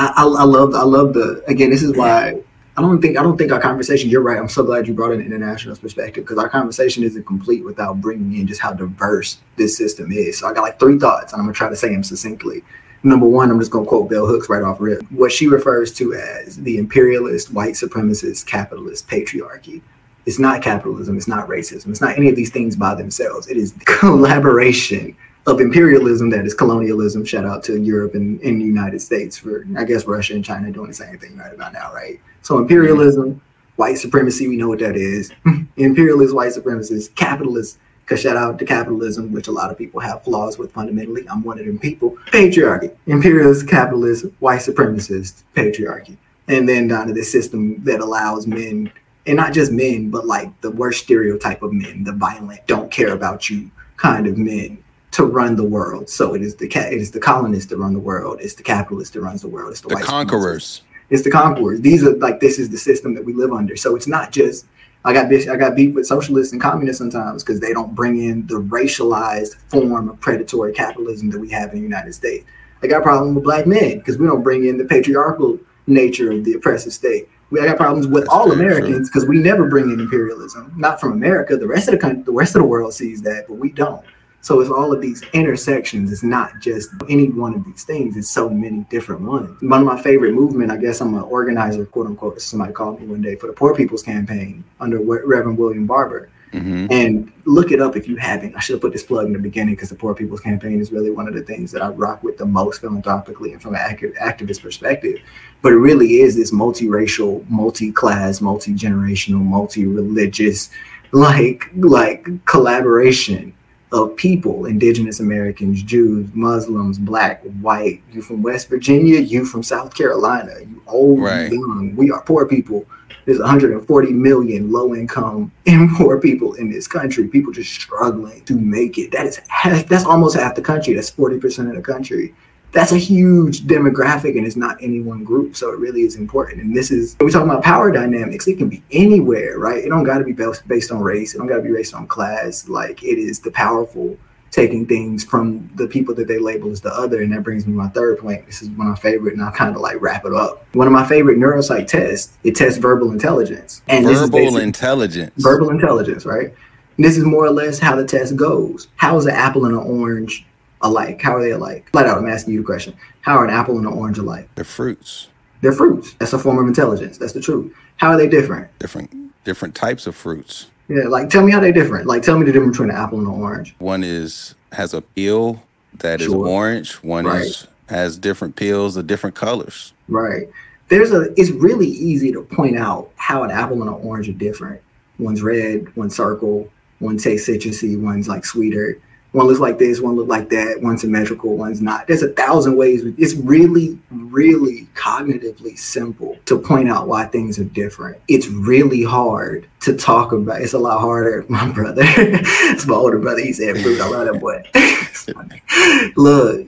love the, again, this is why I don't think our conversation, you're right, I'm so glad you brought in international perspective, because our conversation isn't complete without bringing in just how diverse this system is. So I got like 3 thoughts, and I'm gonna try to say them succinctly. Number one, I'm just gonna quote Bell Hooks right off rip. What she refers to as the imperialist, white supremacist, capitalist patriarchy. It's not capitalism, it's not racism, it's not any of these things by themselves. It is the collaboration of imperialism that is colonialism. Shout out to Europe and the United States for, I guess, Russia and China doing the same thing right about now, right? So imperialism, white supremacy, we know what that is. Imperialist, white supremacist, capitalist, because shout out to capitalism, which a lot of people have flaws with fundamentally. I'm one of them people. Patriarchy, imperialist, capitalist, white supremacist, patriarchy. And then down to this system that allows men, and not just men, but like the worst stereotype of men, the violent, don't care about you kind of men, to run the world. So it is the colonists that run the world. It's the capitalist that runs the world. It's the white conquerors. It's the conquerors. These are like, this is the system that we live under. So it's not just, I got beef with socialists and communists sometimes because they don't bring in the racialized form of predatory capitalism that we have in the United States. I got a problem with black men because we don't bring in the patriarchal nature of the oppressive state. I got problems with all Americans because we never bring in imperialism. Not from America. The rest of the world sees that, but we don't. So it's all of these intersections. It's not just any one of these things. It's so many different ones. One of my favorite movement, I guess I'm an organizer, quote unquote, somebody called me one day for the Poor People's Campaign under Reverend William Barber. And look it up if you haven't. I should have put this plug in the beginning because the Poor People's Campaign is really one of the things that I rock with the most philanthropically and from an activist perspective. But it really is this multiracial, multi-class, multi-generational, multi-religious, like collaboration of people, indigenous Americans, Jews, Muslims, black, white, you from West Virginia, you from South Carolina, you old, right, young, we are poor people. There's 140 million low-income and poor people in this country. People just struggling to make it. That's almost half the country. That's 40% of the country. That's a huge demographic, and it's not any one group. So it really is important. And this is, when we talk about power dynamics, it can be anywhere, right? It don't got to be based on race. It don't got to be based on class. Like, it is the powerful taking things from the people that they label as the other. And that brings me to my third point. This is one of my favorite, and I'll kind of like wrap it up. One of my favorite neuropsych tests, it tests verbal intelligence. And verbal intelligence, right? And this is more or less how the test goes. How is an apple and an orange alike? How are they alike? Flat out, I'm asking you the question. How are an apple and an orange alike? They're fruits. They're fruits. That's a form of intelligence. That's the truth. How are they different? Different types of fruits. Yeah, like tell me how they're different. Like tell me the difference between an apple and an orange. One has a peel that is orange. One has different peels of different colors. Right. It's really easy to point out how an apple and an orange are different. One's red, one's circle, one tastes citrusy, one's like sweeter. One looks like this, one looks like that, one's symmetrical, one's not. There's 1,000 ways. It's really, really cognitively simple to point out why things are different. It's really hard to talk about. It's a lot harder. My brother, it's my older brother, he said fruit. I love that boy. Look,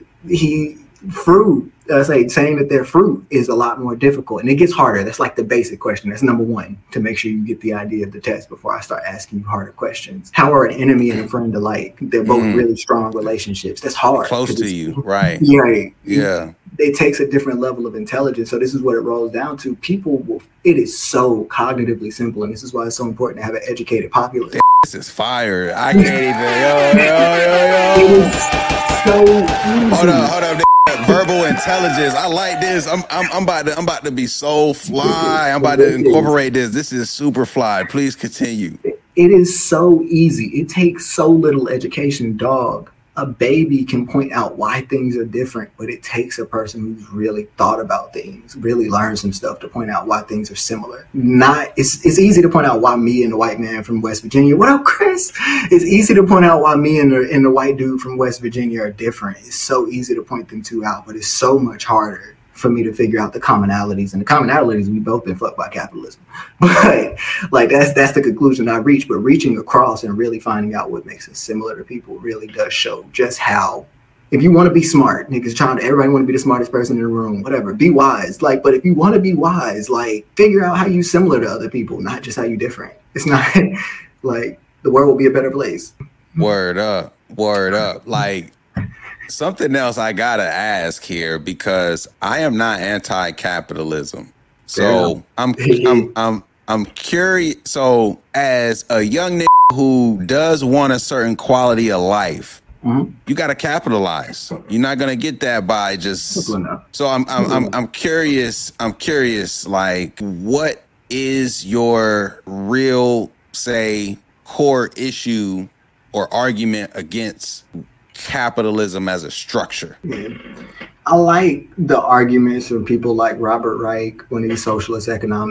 saying that they're fruit is a lot more difficult, and it gets harder. That's like the basic question. That's number one, to make sure you get the idea of the test before I start asking you harder questions. How are an enemy and a friend alike? They're both really strong relationships. That's hard. Close to you, right? Yeah. It takes a different level of intelligence. So this is what it rolls down to. It is so cognitively simple, and this is why it's so important to have an educated populace. This is fire. I can't even. Yo. It is so easy. Hold up. Verbal intelligence. I like this. I'm about to be so fly. I'm about to incorporate this. This is super fly. Please continue. It is so easy. It takes so little education, dog. a baby can point out why things are different, but it takes a person who's really thought about things, really learned some stuff to point out why things are similar. It's easy to point out why me and the white man from West Virginia, what up, Chris? It's easy to point out why me and the white dude from West Virginia are different. It's so easy to point them two out, but it's so much harder for me to figure out the commonalities. And the commonalities, we both been fucked by capitalism. But like that's the conclusion I reached. But reaching across and really finding out what makes us similar to people really does show just how, if you want to be smart, niggas everybody want to be the smartest person in the room, whatever, be wise. Like, but if you want to be wise, like figure out how you similar to other people, not just how you different. It's not like the world will be a better place. Word up. Like, something else I gotta ask here, because I am not anti-capitalism. So I'm curious. So as a young nigga who does want a certain quality of life, you gotta capitalize. You're not gonna get that by just. So I'm curious. Like, what is your real, say, core issue or argument against capitalism as a structure? I like the arguments from people like Robert Reich, one of these socialist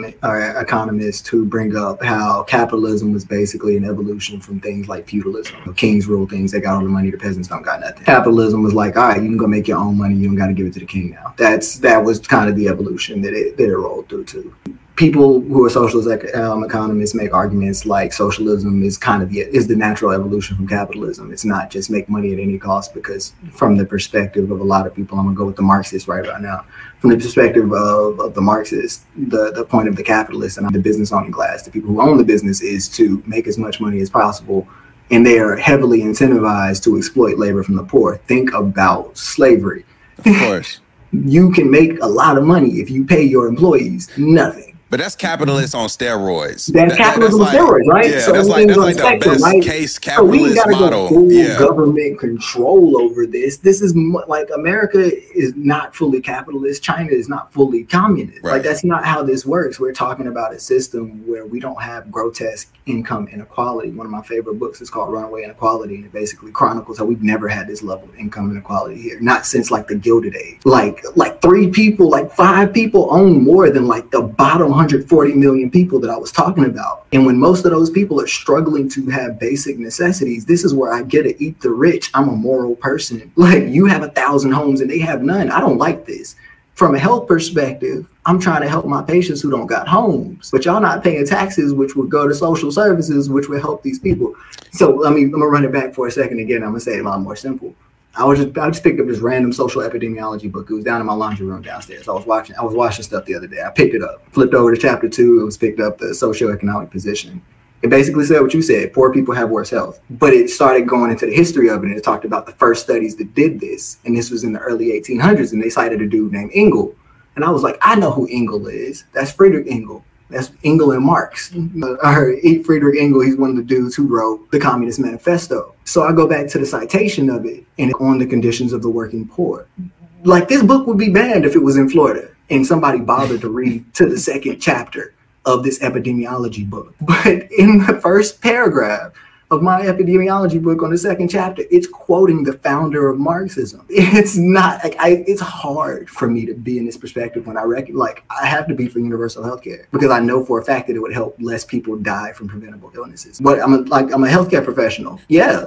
economists, who bring up how capitalism was basically an evolution from things like feudalism. Kings rule things, they got all the money, the peasants don't got nothing. Capitalism was like, all right, you can go make your own money, you don't got to give it to the king now. That was kind of the evolution that it rolled through to. People who are socialist economists make arguments like socialism is kind of the natural evolution from capitalism. It's not just make money at any cost, because from the perspective of a lot of people, I'm gonna go with the Marxists right about now. From the perspective of the Marxists, the point of the capitalist and the business owning class, the people who own the business, is to make as much money as possible. And they are heavily incentivized to exploit labor from the poor. Think about slavery. Of course. You can make a lot of money if you pay your employees nothing. But that's capitalist on steroids. That's capitalism on steroids, right? Yeah, so that's like the spectrum, best right? case capitalist so we model. Full government control over this. This is like, America is not fully capitalist. China is not fully communist. Right. Like, that's not how this works. We're talking about a system where we don't have grotesque income inequality. One of my favorite books is called Runaway Inequality, and it basically chronicles how we've never had this level of income inequality here, not since like the Gilded Age. Like 3 people, like 5 people own more than like the bottom 140 million people that I was talking about. And when most of those people are struggling to have basic necessities, this is where I get to eat the rich. I'm a moral person. Like, you have 1,000 homes and they have none. I don't like this. From a health perspective, I'm trying to help my patients who don't got homes, but y'all not paying taxes, which would go to social services, which would help these people. So I'm gonna run it back for a second again. I'm gonna say it a lot more simple. I just picked up this random social epidemiology book. It was down in my laundry room downstairs. I was washing stuff the other day. I picked it up, flipped over to chapter 2. It was picked up the socioeconomic position. It basically said what you said: poor people have worse health. But it started going into the history of it, and it talked about the first studies that did this. And this was in the early 1800s, and they cited a dude named Engel. And I was like, I know who Engel is. That's Friedrich Engel. That's Engel and Marx. Friedrich Engel, he's one of the dudes who wrote the Communist Manifesto. So I go back to the citation of it, and on the conditions of the working poor. Like, this book would be banned if it was in Florida and somebody bothered to read to the second chapter of this epidemiology book. But in the first paragraph of my epidemiology book, on the second chapter, it's quoting the founder of Marxism. It's not like it's hard for me to be in this perspective when I have to be for universal healthcare, because I know for a fact that it would help less people die from preventable illnesses. But I'm a healthcare professional. Yeah.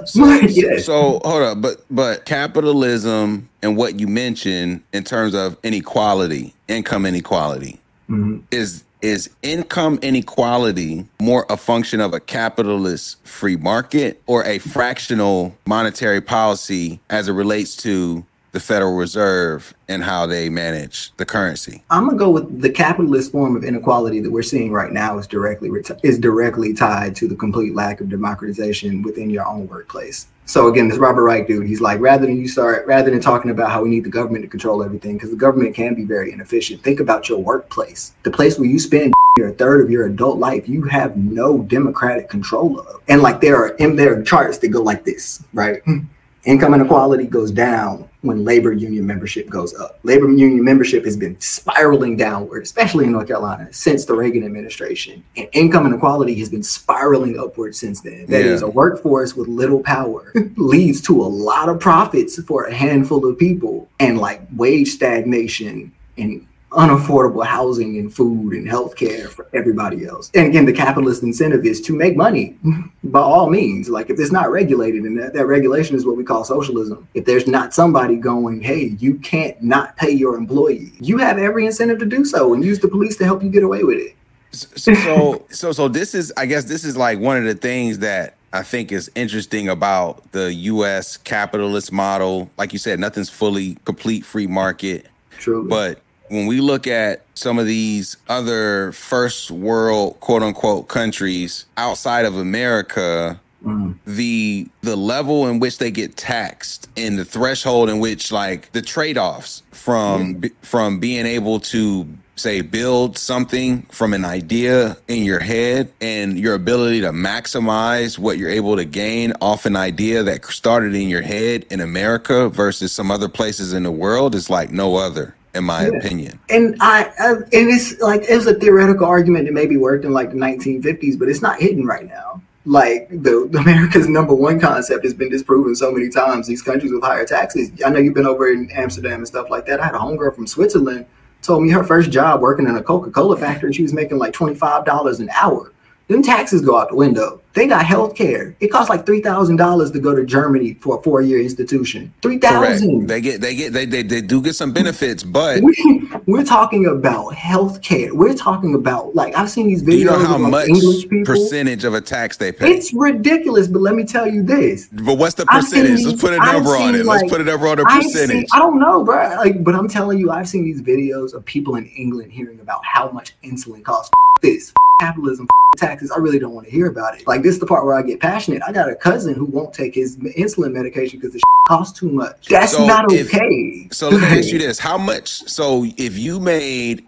So hold up, but capitalism and what you mentioned in terms of inequality, income inequality, is income inequality more a function of a capitalist free market or a fractional monetary policy as it relates to the Federal Reserve and how they manage the currency? I'm gonna go with the capitalist form of inequality that we're seeing right now is directly tied to the complete lack of democratization within your own workplace. So again, this Robert Reich dude, he's like, rather than talking about how we need the government to control everything, because the government can be very inefficient, think about your workplace, the place where you spend a third of your adult life. You have no democratic control of. And like there are charts that go like this, right? Income inequality goes down when labor union membership goes up. Labor union membership has been spiraling downward, especially in North Carolina, since the Reagan administration. And income inequality has been spiraling upward since then. That is, a workforce with little power leads to a lot of profits for a handful of people, and like wage stagnation and unaffordable housing and food and healthcare for everybody else. And again, the capitalist incentive is to make money by all means. Like if it's not regulated, and that regulation is what we call socialism. If there's not somebody going, hey, you can't not pay your employee, you have every incentive to do so and use the police to help you get away with it. So this is, I guess this is like one of the things that I think is interesting about the U.S. capitalist model. Like you said, nothing's fully complete free market. True. But when we look at some of these other first world, quote unquote, countries outside of America, the level in which they get taxed and the threshold in which like the trade-offs from being able to say build something from an idea in your head and your ability to maximize what you're able to gain off an idea that started in your head in America versus some other places in the world is like no other, in my opinion. And and it's like, it was a theoretical argument that maybe worked in like the 1950s, but it's not hitting right now. Like the America's number one concept has been disproven so many times. These countries with higher taxes. I know you've been over in Amsterdam and stuff like that. I had a homegirl from Switzerland told me her first job working in a Coca-Cola factory, she was making like $25 an hour. Them taxes go out the window. They got health care. It costs like $3,000 to go to Germany for a 4-year institution. $3,000. They do get some benefits, but we're talking about health care. We're talking about, like, I've seen these videos. Do you know how of much English people. Percentage of a tax they pay? It's ridiculous, but let me tell you this. But what's the percentage? Let's put a number on it. Let's put a number on the percentage. I don't know, bro. Like, but I'm telling you, I've seen these videos of people in England hearing about how much insulin costs. This capitalism, taxes. I really don't want to hear about it. Like, this is the part where I get passionate. I got a cousin who won't take his insulin medication because the costs too much. That's not okay. So let me ask you this: how much? So if you made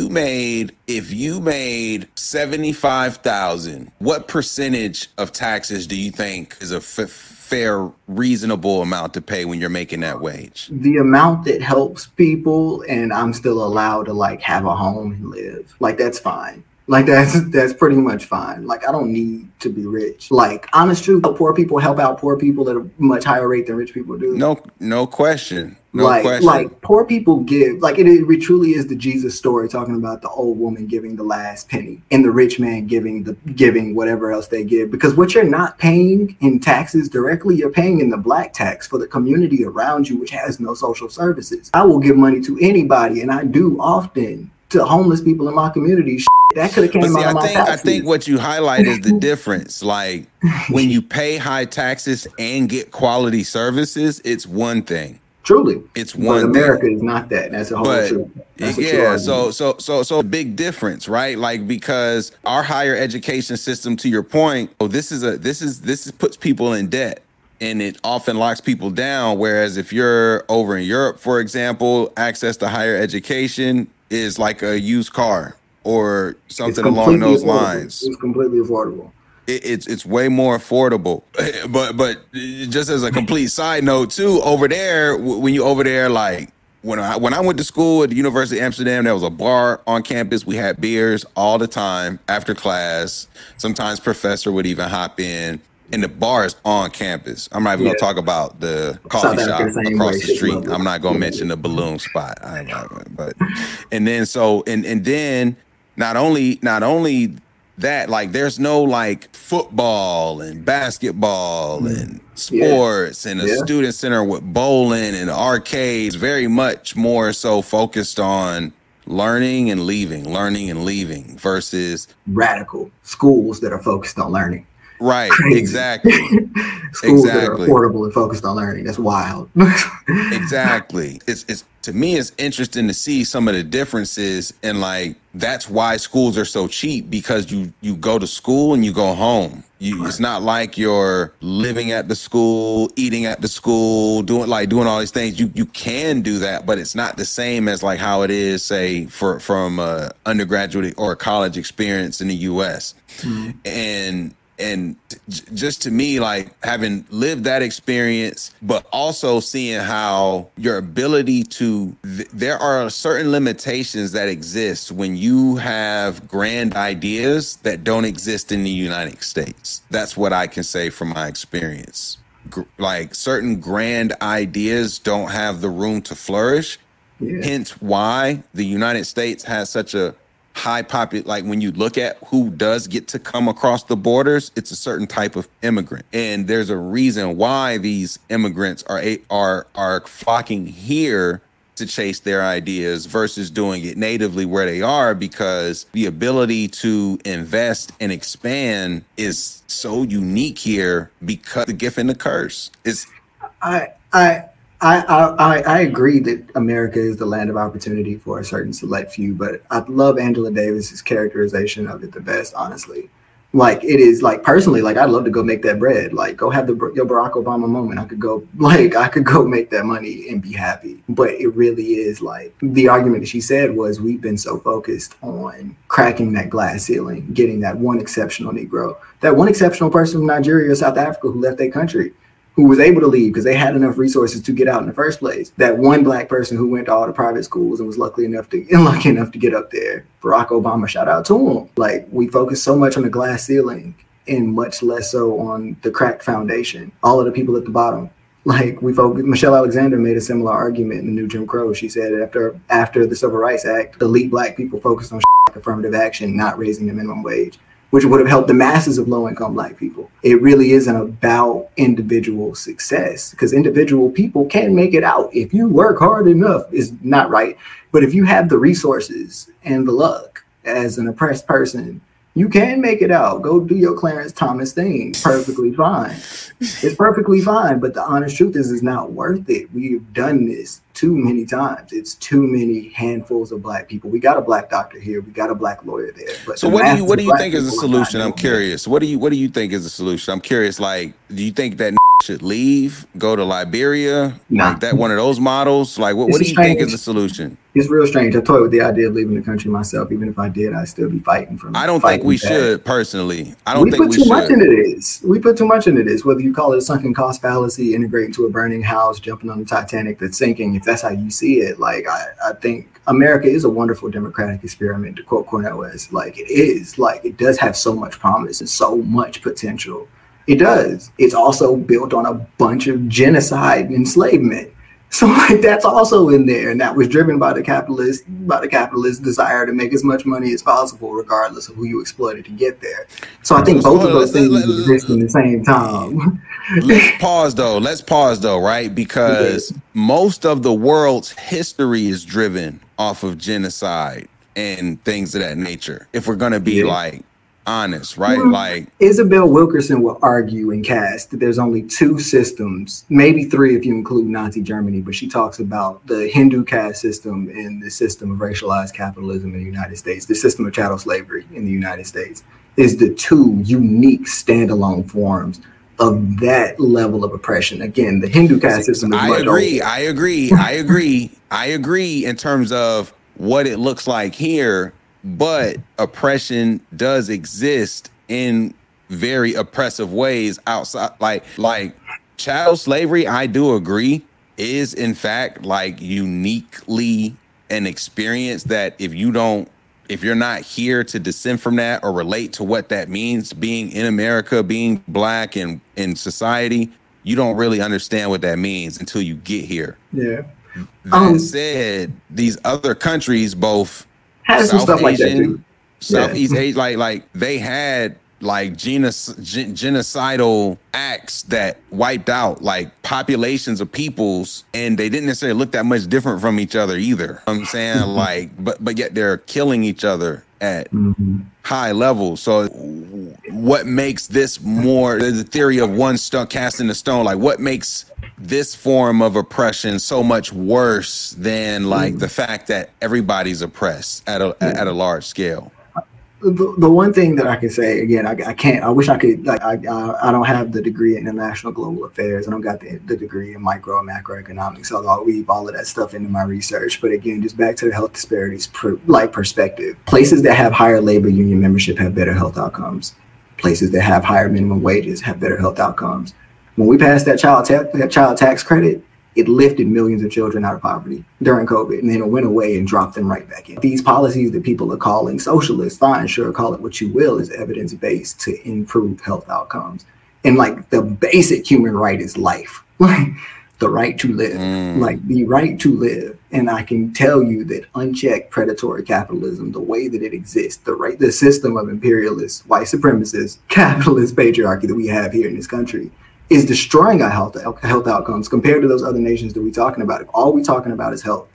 $75,000, what percentage of taxes do you think is a fair, reasonable amount to pay when you're making that wage? The amount that helps people, and I'm still allowed to like have a home and live. Like, that's fine. Like, that's pretty much fine. Like, I don't need to be rich. Like, honest truth, poor people help out poor people at a much higher rate than rich people do. No question. Like poor people give. Like, it truly is the Jesus story, talking about the old woman giving the last penny and the rich man giving whatever else they give. Because what you're not paying in taxes directly, you're paying in the black tax for the community around you, which has no social services. I will give money to anybody, and I do often, to homeless people in my community. That could have came out of my taxes. I think what you highlight is the difference. Like, when you pay high taxes and get quality services, it's one thing. Truly, it's one. But America is not that. That's a whole truth. Yeah. So a big difference, right? Like, because our higher education system, to your point, this puts people in debt. And it often locks people down. Whereas if you're over in Europe, for example, access to higher education is like a used car or something along those lines. It's completely affordable. It's way more affordable. But just as a complete side note too, over there, when you over there, like when I went to school at the University of Amsterdam, there was a bar on campus. We had beers all the time after class. Sometimes professor would even hop in. And the bar is on campus. I'm not even going to talk about the coffee shop across the street. I'm not going to mention the balloon spot. And then not only that, like, there's no like football and basketball and sports and a student center with bowling and arcades. Very much more so focused on learning and leaving versus radical schools that are focused on learning. Right, exactly. Schools that are affordable and focused on learning. That's wild. Exactly. It's to me, it's interesting to see some of the differences, and like that's why schools are so cheap, because you go to school and you go home. It's not like you're living at the school, eating at the school, doing all these things. You can do that, but it's not the same as like how it is, say, from a undergraduate or a college experience in the U.S. Mm-hmm. just to me, like having lived that experience, but also seeing how your ability to, there are certain limitations that exist when you have grand ideas that don't exist in the United States. That's what I can say from my experience. Like certain grand ideas don't have the room to flourish. Yeah. Hence why the United States has such a high like when you look at who does get to come across the borders, it's a certain type of immigrant. And there's a reason why these immigrants are flocking here to chase their ideas versus doing it natively where they are, because the ability to invest and expand is so unique here because the gift and the curse is. I agree that America is the land of opportunity for a certain select few, but I love Angela Davis's characterization of it the best, honestly. Like, it is like, personally, like, I'd love to go make that bread, like go have your Barack Obama moment. I could go make that money and be happy. But it really is like, the argument that she said was, we've been so focused on cracking that glass ceiling, getting that one exceptional Negro, that one exceptional person from Nigeria or South Africa who left their country, who was able to leave because they had enough resources to get out in the first place. That one black person who went to all the private schools and was lucky enough to get up there. Barack Obama, shout out to him. Like, we focus so much on the glass ceiling and much less so on the cracked foundation. All of the people at the bottom. Like, Michelle Alexander made a similar argument in the new Jim Crow. She said after the Civil Rights Act, elite black people focused on like affirmative action, not raising the minimum wage, which would have helped the masses of low-income black people. It really isn't about individual success, because individual people can make it out. If you work hard enough, is not right. But if you have the resources and the luck as an oppressed person, you can make it out. Go do your Clarence Thomas thing. Perfectly fine. It's perfectly fine. But the honest truth is, it's not worth it. We've done this too many times. It's too many handfuls of black people. We got a black doctor here. We got a black lawyer there. But so what do you think is the solution? I'm curious. What do you think is the solution? I'm curious. Like, do you think that should leave, go to Liberia, like that one of those models? Like, what do you think is the solution? It's real strange. I toyed with the idea of leaving the country myself. Even if I did, I'd still be fighting for. I don't think we should, personally. I don't think we should. We put too much into this. We put too much into this. Whether you call it a sunken cost fallacy, integrating to a burning house, jumping on the Titanic that's sinking, if that's how you see it, like, I think America is a wonderful democratic experiment, to quote Cornel West. Like, it is. Like, it does have so much promise and so much potential. It does. It's also built on a bunch of genocide and enslavement. So like, that's also in there, and that was driven by the capitalist desire to make as much money as possible, regardless of who you exploited to get there. So I think both of those things exist in the same time. Let's pause though, right? Because most of the world's history is driven off of genocide and things of that nature. If we're gonna be like honest, right? Like, Isabel Wilkerson will argue and cast that there's only two systems, maybe three if you include Nazi Germany, but she talks about the Hindu caste system and the system of racialized capitalism in the United States, the system of chattel slavery in the United States, is the two unique standalone forms of that level of oppression. Again, the Hindu caste system is much older. I agree in terms of what it looks like here. But oppression does exist in very oppressive ways outside, like chattel slavery. I do agree is in fact like uniquely an experience that if you're not here to descend from that or relate to what that means, being in America, being black and in society, you don't really understand what that means until you get here. Yeah. That said, these other countries, both has some stuff like that too. Southeast Asia, like they had like genocidal acts that wiped out like populations of peoples, and they didn't necessarily look that much different from each other either. I'm saying like, but yet they're killing each other at high levels. So what makes this more the theory of one stone casting a stone? Like, what makes this form of oppression so much worse than like the fact that everybody's oppressed at a large scale? The one thing that I can say, again, I wish I could, like, I don't have the degree in international global affairs. I don't got the degree in micro and macroeconomics, so I'll weave all of that stuff into my research. But again, just back to the health disparities perspective, places that have higher labor union membership have better health outcomes. Places that have higher minimum wages have better health outcomes. When we passed that child tax credit, it lifted millions of children out of poverty during COVID, and then it went away and dropped them right back in. These policies that people are calling socialist, fine, sure, call it what you will, is evidence-based to improve health outcomes. And like the basic human right is life, like the right to live, like the right to live. And I can tell you that unchecked predatory capitalism, the way that it exists, the system of imperialist, white supremacist, capitalist patriarchy that we have here in this country is destroying our health outcomes compared to those other nations that we're talking about. If all we're talking about is health,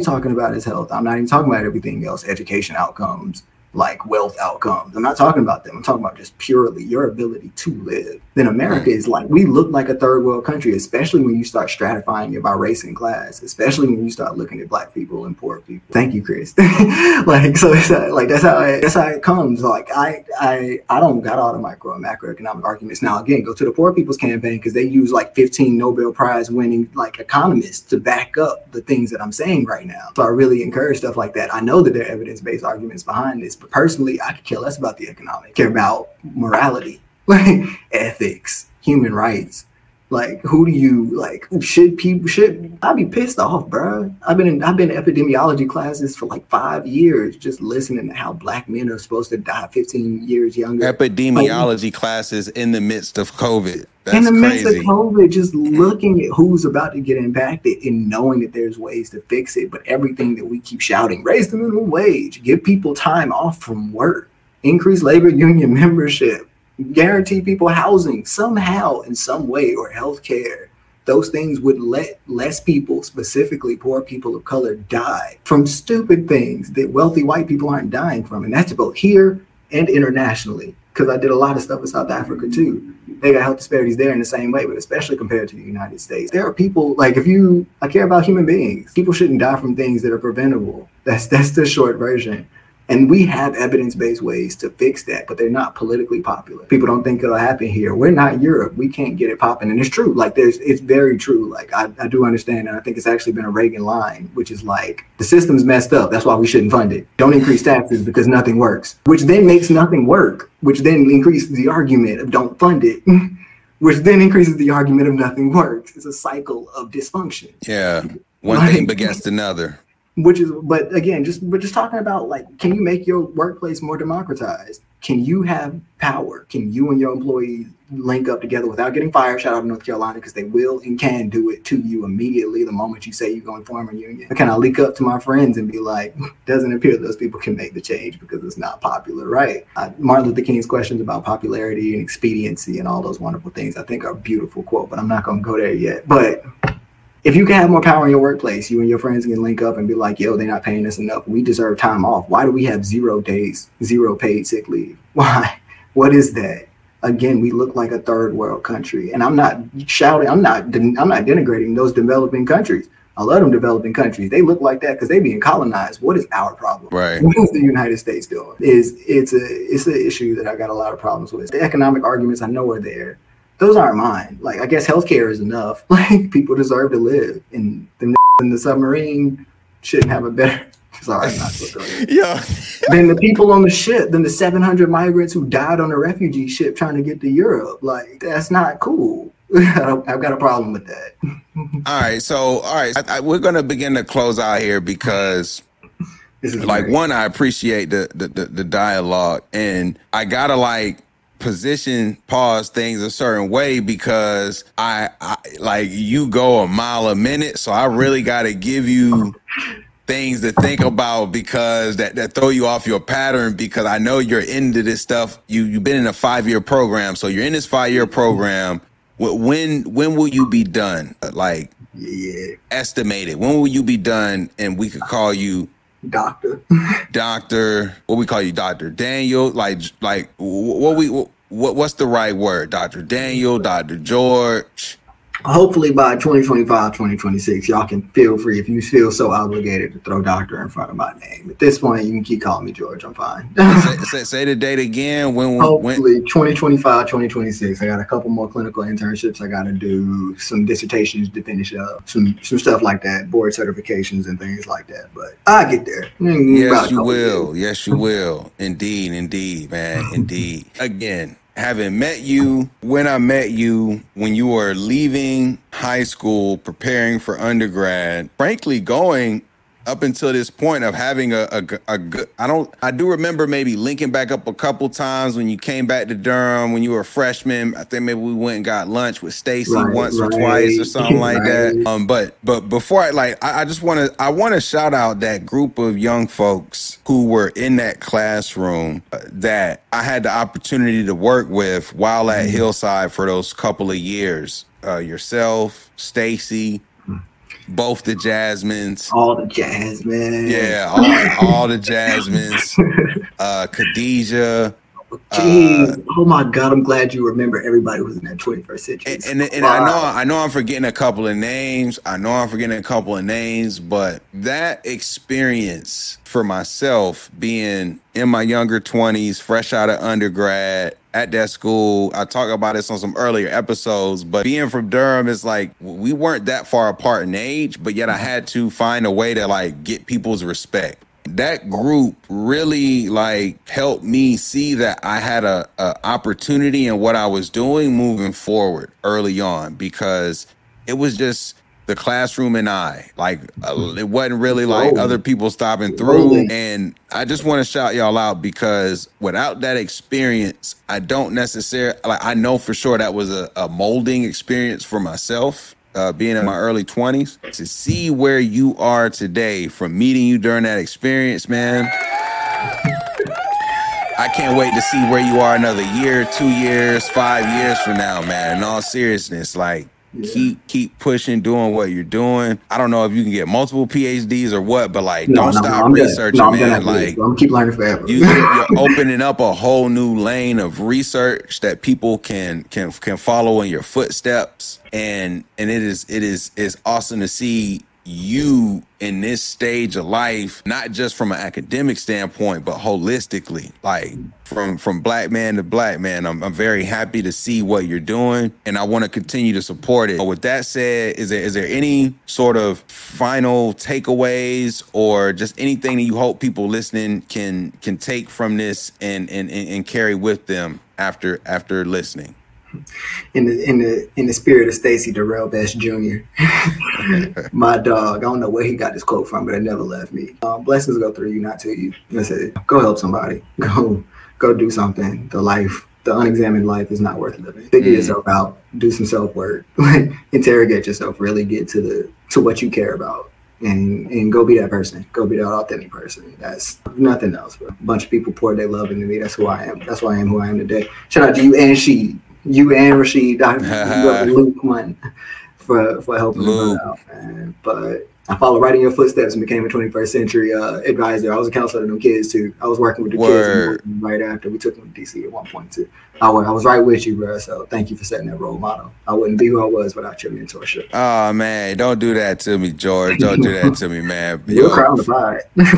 I'm not even talking about everything else, education outcomes, like wealth outcomes. I'm not talking about them. I'm talking about just purely your ability to live. Then America is like, we look like a third world country, especially when you start stratifying it by race and class, especially when you start looking at Black people and poor people. Thank you, Chris. Like, so it's like, that's how it comes. Like, I don't got all the micro and macroeconomic arguments. Now, again, go to the Poor People's Campaign, because they use like 15 Nobel Prize winning like economists to back up the things that I'm saying right now. So I really encourage stuff like that. I know that there are evidence-based arguments behind this, but personally, I could care less about the economic. I care about morality, like ethics, human rights. Like, who do you like? I'd be pissed off, bro. I've been in epidemiology classes for like 5 years, just listening to how Black men are supposed to die 15 years younger. Epidemiology classes in the midst of COVID. That's in the midst crazy. of COVID, just looking at who's about to get impacted and knowing that there's ways to fix it. But everything that we keep shouting, raise the minimum wage, give people time off from work, increase labor union membership, guarantee people housing somehow in some way, or healthcare. Those things would let less people, specifically poor people of color, die from stupid things that wealthy white people aren't dying from. And that's both here and internationally, because I did a lot of stuff in South Africa too. They got health disparities there in the same way, but especially compared to the United States. There are people, like, I care about human beings. People shouldn't die from things that are preventable. That's the short version. And we have evidence-based ways to fix that, but they're not politically popular. People don't think it'll happen here. We're not Europe. We can't get it popping. And it's true. Like, it's very true. Like, I do understand, and I think it's actually been a Reagan line, which is like, the system's messed up. That's why we shouldn't fund it. Don't increase taxes because nothing works, which then makes nothing work, which then increases the argument of don't fund it, which then increases the argument of nothing works. It's a cycle of dysfunction. Yeah. One thing begets another. But again, we're just talking about, like, can you make your workplace more democratized? Can you have power? Can you and your employees link up together without getting fired? Shout out to North Carolina, because they will and can do it to you immediately the moment you say you're going to form a union. Can I link up to my friends and be like, doesn't appear those people can make the change because it's not popular, right? Martin Luther King's questions about popularity and expediency and all those wonderful things, I think, are a beautiful quote, but I'm not going to go there yet. But if you can have more power in your workplace, you and your friends can link up and be like, yo, they're not paying us enough. We deserve time off. Why do we have 0 days, 0 paid sick leave? Why? What is that? Again, we look like a third world country. And I'm not shouting, I'm not denigrating those developing countries. I love them developing countries. They look like that because they're being colonized. What is our problem? Right. What is the United States doing? It's an issue that I got a lot of problems with. The economic arguments I know are there. Those aren't mine. Like, I guess healthcare is enough. Like, people deserve to live, and them in the submarine shouldn't have a better. Sorry, I'm not supposed to. Yeah. Than the people on the ship, than the 700 migrants who died on a refugee ship trying to get to Europe. Like, that's not cool. I've got a problem with that. All right. We're gonna begin to close out here, because This is like great. one, I appreciate the dialogue, and I gotta pause things a certain way, because I like, you go a mile a minute, so I really gotta give you things to think about, because that throw you off your pattern, because I know you're into this stuff. You've been in a 5-year program, so you're in this 5-year program. When will you be done? Like, estimated, when will you be done? And we could call you Doctor. What we call you, Dr. Daniel? What's the right word? Dr. Daniel, Dr. George? Hopefully by 2025, 2026, y'all can feel free, if you feel so obligated, to throw doctor in front of my name. At this point, you can keep calling me George. I'm fine. say the date again. Hopefully 2025, 2026. I got a couple more clinical internships I got to do, some dissertations to finish up, some stuff like that, board certifications and things like that. But I get there. Yes, you will. Yes, you will. Indeed, man. Indeed. Again, having met you when I met you, when you were leaving high school, preparing for undergrad, frankly, going up until this point of having a good, I do remember maybe linking back up a couple times when you came back to Durham when you were a freshman. I think maybe we went and got lunch with Stacy once or twice or something like that. But before I just want to shout out that group of young folks who were in that classroom that I had the opportunity to work with while at Hillside for those couple of years. Yourself, Stacy, both the Jasmines. All the Jasmines. Yeah, all the Jasmines. Khadijah. Jeez. Oh my God, I'm glad you remember everybody who was in that 21st century. And I know I'm forgetting a couple of names. But that experience for myself, being in my younger 20s, fresh out of undergrad, at that school, I talk about this on some earlier episodes, but being from Durham is like, we weren't that far apart in age, but yet I had to find a way to like get people's respect. That group really like helped me see that I had a opportunity in what I was doing moving forward early on, because it was just the classroom and I, like, it wasn't really like other people stopping through. And I just want to shout y'all out, because without that experience, I don't necessarily, like, I know for sure that was a molding experience for myself, being in my early 20s. To see where you are today from meeting you during that experience, man, I can't wait to see where you are another year, 2 years, 5 years from now, man. In all seriousness, like, keep pushing, doing what you're doing. I don't know if you can get multiple PhDs or what, but like, don't stop researching, man. Like, I'm keep learning forever. You're opening up a whole new lane of research that people can follow in your footsteps, and it is awesome to see you in this stage of life, not just from an academic standpoint, but holistically, like from black man to black man. I'm very happy to see what you're doing, and I want to continue to support it. But with that said, is there any sort of final takeaways or just anything that you hope people listening can take from this and carry with them after listening? In the spirit of Stacy Darrell Best Jr., my dog. I don't know where he got this quote from, but it never left me. Blessings go through you, not to you. That's it. Go help somebody. Go do something. The unexamined life is not worth living. Figure yourself out. Do some self work. Interrogate yourself. Really get to what you care about. And go be that person. Go be that authentic person. That's nothing else. But a bunch of people poured their love into me. That's who I am. That's why I am who I am today. Shout out to you and she. You and Rashid, Dr. Luke, one for helping me out, man. But I followed right in your footsteps and became a 21st century advisor. I was a counselor to them kids too. I was working with the kids right after we took them to DC at one point too. I was right with you, bro. So thank you for setting that role model. I wouldn't be who I was without your mentorship. Oh man, don't do that to me, George. Don't do that to me, man. You're crowned the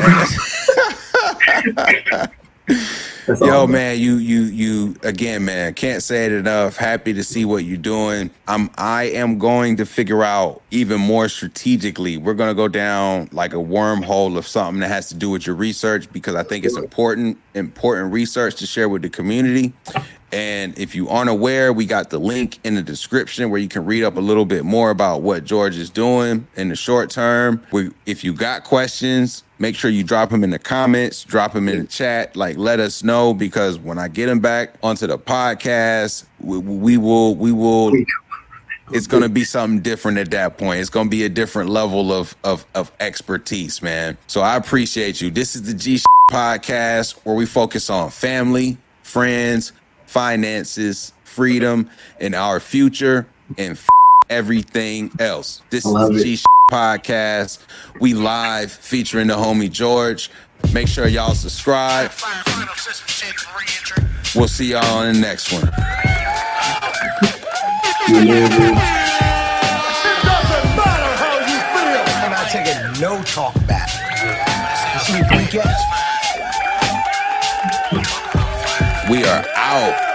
pride. Yo, man, you again, man, can't say it enough. Happy to see what you're doing. I am going to figure out even more strategically. We're going to go down like a wormhole of something that has to do with your research, because I think it's important research to share with the community. And if you aren't aware, we got the link in the description where you can read up a little bit more about what George is doing in the short term. If you got questions, make sure you drop them in the comments, drop them in the chat, like let us know, because when I get them back onto the podcast, we will, it's going to be something different at that point. It's going to be a different level of expertise, man. So I appreciate you. This is the G Podcast, where we focus on family, friends, finances, freedom, and our future, and everything else. This is the G Podcast. We live featuring the homie George. Make sure y'all subscribe. We'll see y'all on the next one. It doesn't matter how you feel. And I take it no talk back. You see me blink yet? We are out.